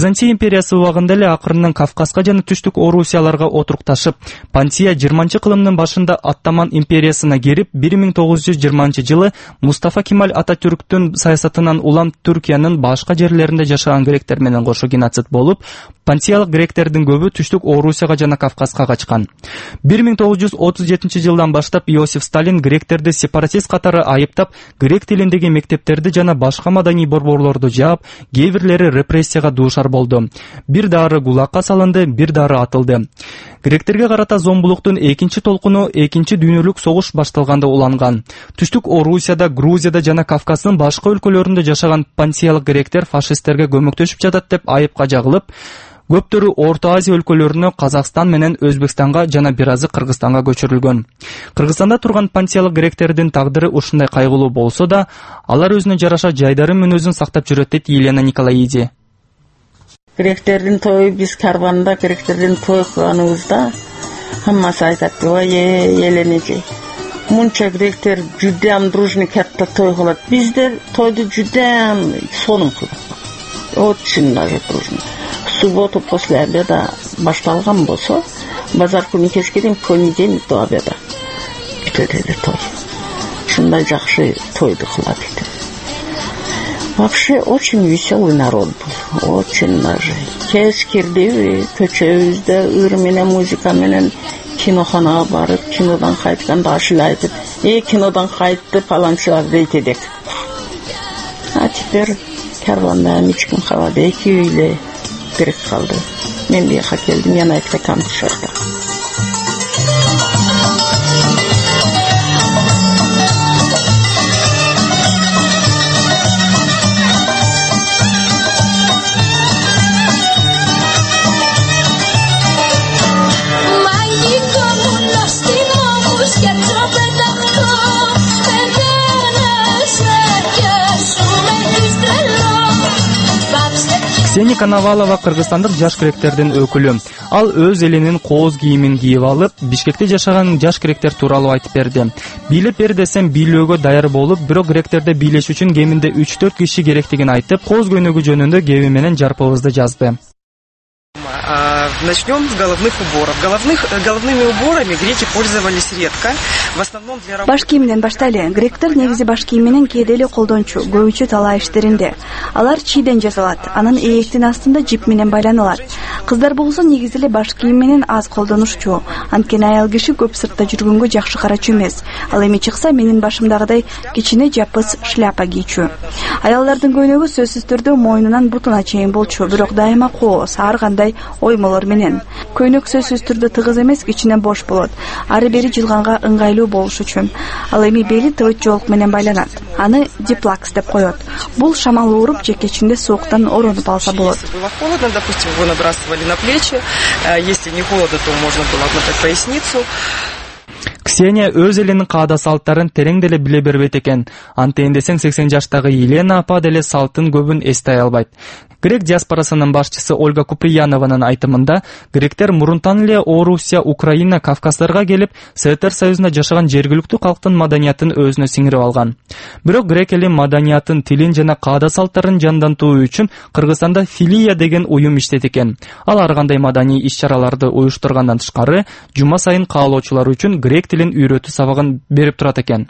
Speaker 12: империясы убагында эле акырындан Кавказга жана Түштүк Орусияларга отурукташып, Пансия жыйырманчы кылымдын башында Оттоман империясына кирип, бир миң тогуз жүз жыйырманчы жылы Мустафа Кемаль Ататүрктүн саясатынан улам Түркиянын башка жерлеринде жашаган гректер менен кошо геноцид болуп, пансиялык гректердин көбү Түштүк Орусияга жана Кавказга качкан. бир миң тогуз жүз отуз жетинчи жылдан баштап Иосиф Сталин гректерди сепаратист катары айыптап, грек тилиндеги мектептерди жана башка маданий борборлорду жаап, кээ бирлери репрессияга дуушар болду. Бир дары гулакка салынды, бир дары атылды. Гректерге карата зомбулуктун экинчи толкуну экинчи дүйнөлүк согуш башталганда уланган. Түштүк Орусияда, Грузияда жана Кавказдын башка өлкөлөрүндө жашаган пансиялык гректер фашисттерге көмөктөшүп жатат деп айыпка жагылып, көптөрү Орто Азия өлкөлөрүнө, Казакстан менен Өзбекстанга жана бир азы Кыргызстанга көчүрүлгөн. Кыргызстанда турган пансиялык гректердин тагдыры ушундай кайгылуу болсо да, алар өзүнө жараша жайдары мүнөзүн сактап жүрөт дейт Елена Николаиди.
Speaker 13: Гректердин тою биз карванда гректердин той кылганыбызда хаммасы айтат, ой, Еленеже, мунча гректер жудам дружный катта той кылат. Биздер тойду жудам сонун кылдык. Очень даже дружно. В субботу после обеда башталган болсо, базар күнү кечке дейин понедельник до обеда бүтөт той. Ушундай жакшы тойду кылат эди. Вообще очень веселый народ был, очень даже. Кез кирди, көчөбүздө ыр менен музыка менен киноханага барып, кинодон кайтканда ашыл айтып, "Эй, кинодон кайтты паланчылар" дейт эдик. А теперь карванда эч ким калбады, эки үйлө грек калды. Мен бияка келдим, яна айтка камтышарда.
Speaker 12: Ксения Коновалова кыргызстандык жаш гректердин өкүлү. Ал өз элинин кооз кийимин кийип алып, Бишкекте жашаган жаш гректер тууралуу айтып берди. Бийлеп бер десем бийлөөгө даяр болуп, бирок гректерде бийлеш үчүн кеминде үч төрт киши керектигин айтып, кооз көйнөгү жөнүндө кеби менен жарпыбызды жазды.
Speaker 5: Начнем с головных уборов. Головных, головными уборами греки пользовались редко. В основном для работы.
Speaker 17: Баш кийимден баштайлы. Гректер негизи баш кийим менен кээде эле колдончу, көбүчө талаа иштеринде. Алар чийден жасалат. Анын ээктин астында жип менен байланалат. Кыздар болсо негизи эле баш кийим менен аз колдонушчу. Анткени аял киши көп сыртта жүргөнгө жакшы карачу эмес. Ал эми чыкса менин башымдагыдай кичине жапыс шляпа кийчү. Аялдардын көйнөгү сөзсүз түрдө мойнунан бутуна чейин болчу, бирок дайыма кооз, ар кандай оймолор менен. Көйнөк сөзсүз түрдө тыгыз эмес, кичине бош болот. Ары бери жылганга ыңгайлуу болуш үчүн. Ал эми бели тыбыт жоолук менен байланат. Аны диплакс деп коет. Бул шамал ууруп же кечинде сууктан оронуп алса болот.
Speaker 5: Было холодно, допустим, его набрасывали на плечи. Если не холодно, то можно было обмотать поясницу.
Speaker 12: Ксения өз элинин каада салттарын терең деле биле бербейт экен. Антейин десең сексен жаштагы Елена апа деле салттын көбүн эстей албайт. Грек диаспорасынын башчысы Ольга Куприянованын айтымында, гректер мурунтан эле Орусия, Украина, Кавказдарга келип, Советтер Союзунда жашаган жергиликтүү калктын маданиятын өзүнө сиңирип алган. Бирок грек эли маданиятын, тилин жана каада салттарын жандантуу үчүн Кыргызстанда Филия деген уюм иштейт экен. Ал ар кандай маданий иш-чараларды уюштургандан тышкары, жума сайын каалоочулар үчүн грек тилин үйрөтүү сабагын берип турат экен.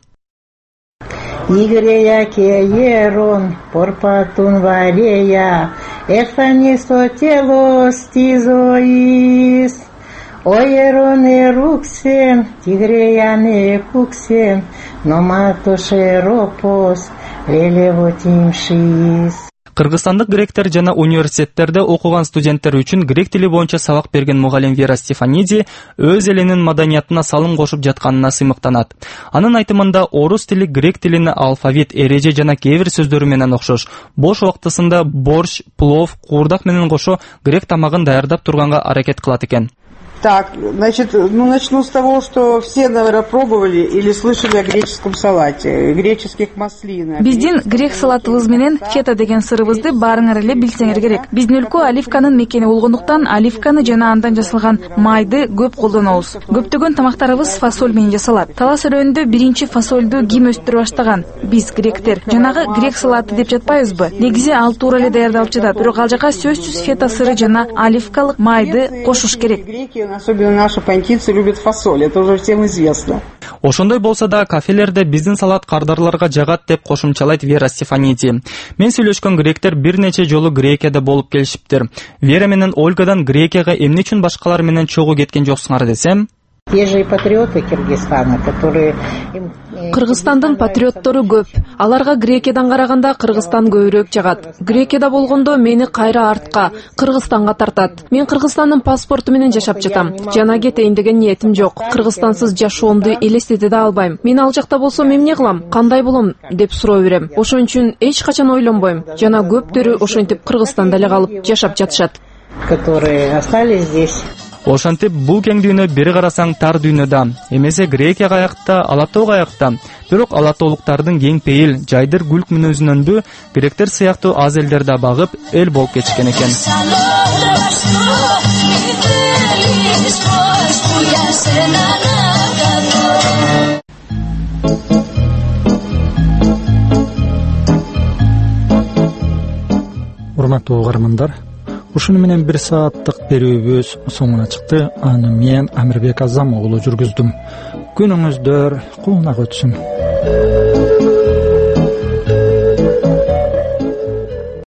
Speaker 14: Игрея кеерон порпатун варея эфанисотелос тизоис ойерон эруксен тигреян экуксен номатошеропос релевотимшис.
Speaker 12: Кыргызстандык гректер жана университеттерде окуган студенттер үчүн грек тили боюнча сабак берген мугалим Вера Стефаниди өз элинин маданиятына салым кошуп жатканына сыймыктанат. Анын айтымында орус тили грек тилине алфавит, эреже жана кээ бир сөздөрү менен окшош. Бош убактысында борщ, плов, куурдак менен кошо грек тамагын даярдап турганга аракет кылат экен.
Speaker 13: Так, значит, ну начну с того, что все, наверное, пробовали или слышали о греческом салате, греческих маслинах.
Speaker 4: Биздин грек салатыбыз менен фета деген сырыбызды баарыңар эле билсеңер керек. Биздин өлкө оливканын мекени болгондуктан оливканы жана андан жасалган майды көп колдонобуз. Көптөгөн тамактарыбыз фасоль менен жасалат. Талас өрөөнүндө биринчи фасольду ким өстүрө баштаган? Биз гректер. Жанагы грек салаты деп жатпайбызбы? Негизи ал туура эле даярдалып жатат. Бирок ал жака сөзсүз фета сыры жана оливкалык майды кошуш керек.
Speaker 13: Особенно наши понтийцы любят фасоль, это уже всем известно.
Speaker 12: Ошондой болсо да кафелерде биздин салат кардарларга жагат деп кошумчалайт Вера Стефанити. Мен сүйлөшкөн гректер бир нече жолу Грекияда болуп келишиптир. Вера менен Ольгадан Грекияга эмне үчүн башкалар менен чогуу кеткен жоксуңар десем,
Speaker 14: те же патриоты Кыргызстана, которые...
Speaker 15: Кыргызстандын патриоттору көп. Аларга Грекиядан караганда Кыргызстан көбүрөөк жагат. Грекияда болгондо мени кайра артка, Кыргызстанга тартат. Мен Кыргызстандын паспорту менен жашап жатам. Жана кетейин деген ниетим жок. Кыргызстансыз жашоомду элестете да албайм. Мен ал жакта болсом эмне кылам? Кандай болом деп суроо берем. Ошон үчүн эч качан ойлонбойм. Жана көптөрү ошентип Кыргызстанда эле калып жашап жатышат.
Speaker 14: Которые остались здесь.
Speaker 12: Ошентип бул кең дүйнө бери карасаң тар дүйнөдө. Эмесе Грекия аякта, Алатоо аякта. Бирок алатоолуктардын кең пейил, жайдыр күлк мүнөзүнөн бүү гректер сыяктуу аз элдер да багып эл болуп кетишкен экен.
Speaker 1: Урматтуу угармандар, ушуну менен бир сааттык берүүбүз соңуна чыкты. Аны мен Амирбек Азам уулу жүргүздүм. Күнүңүздөр куулуна өтсүн.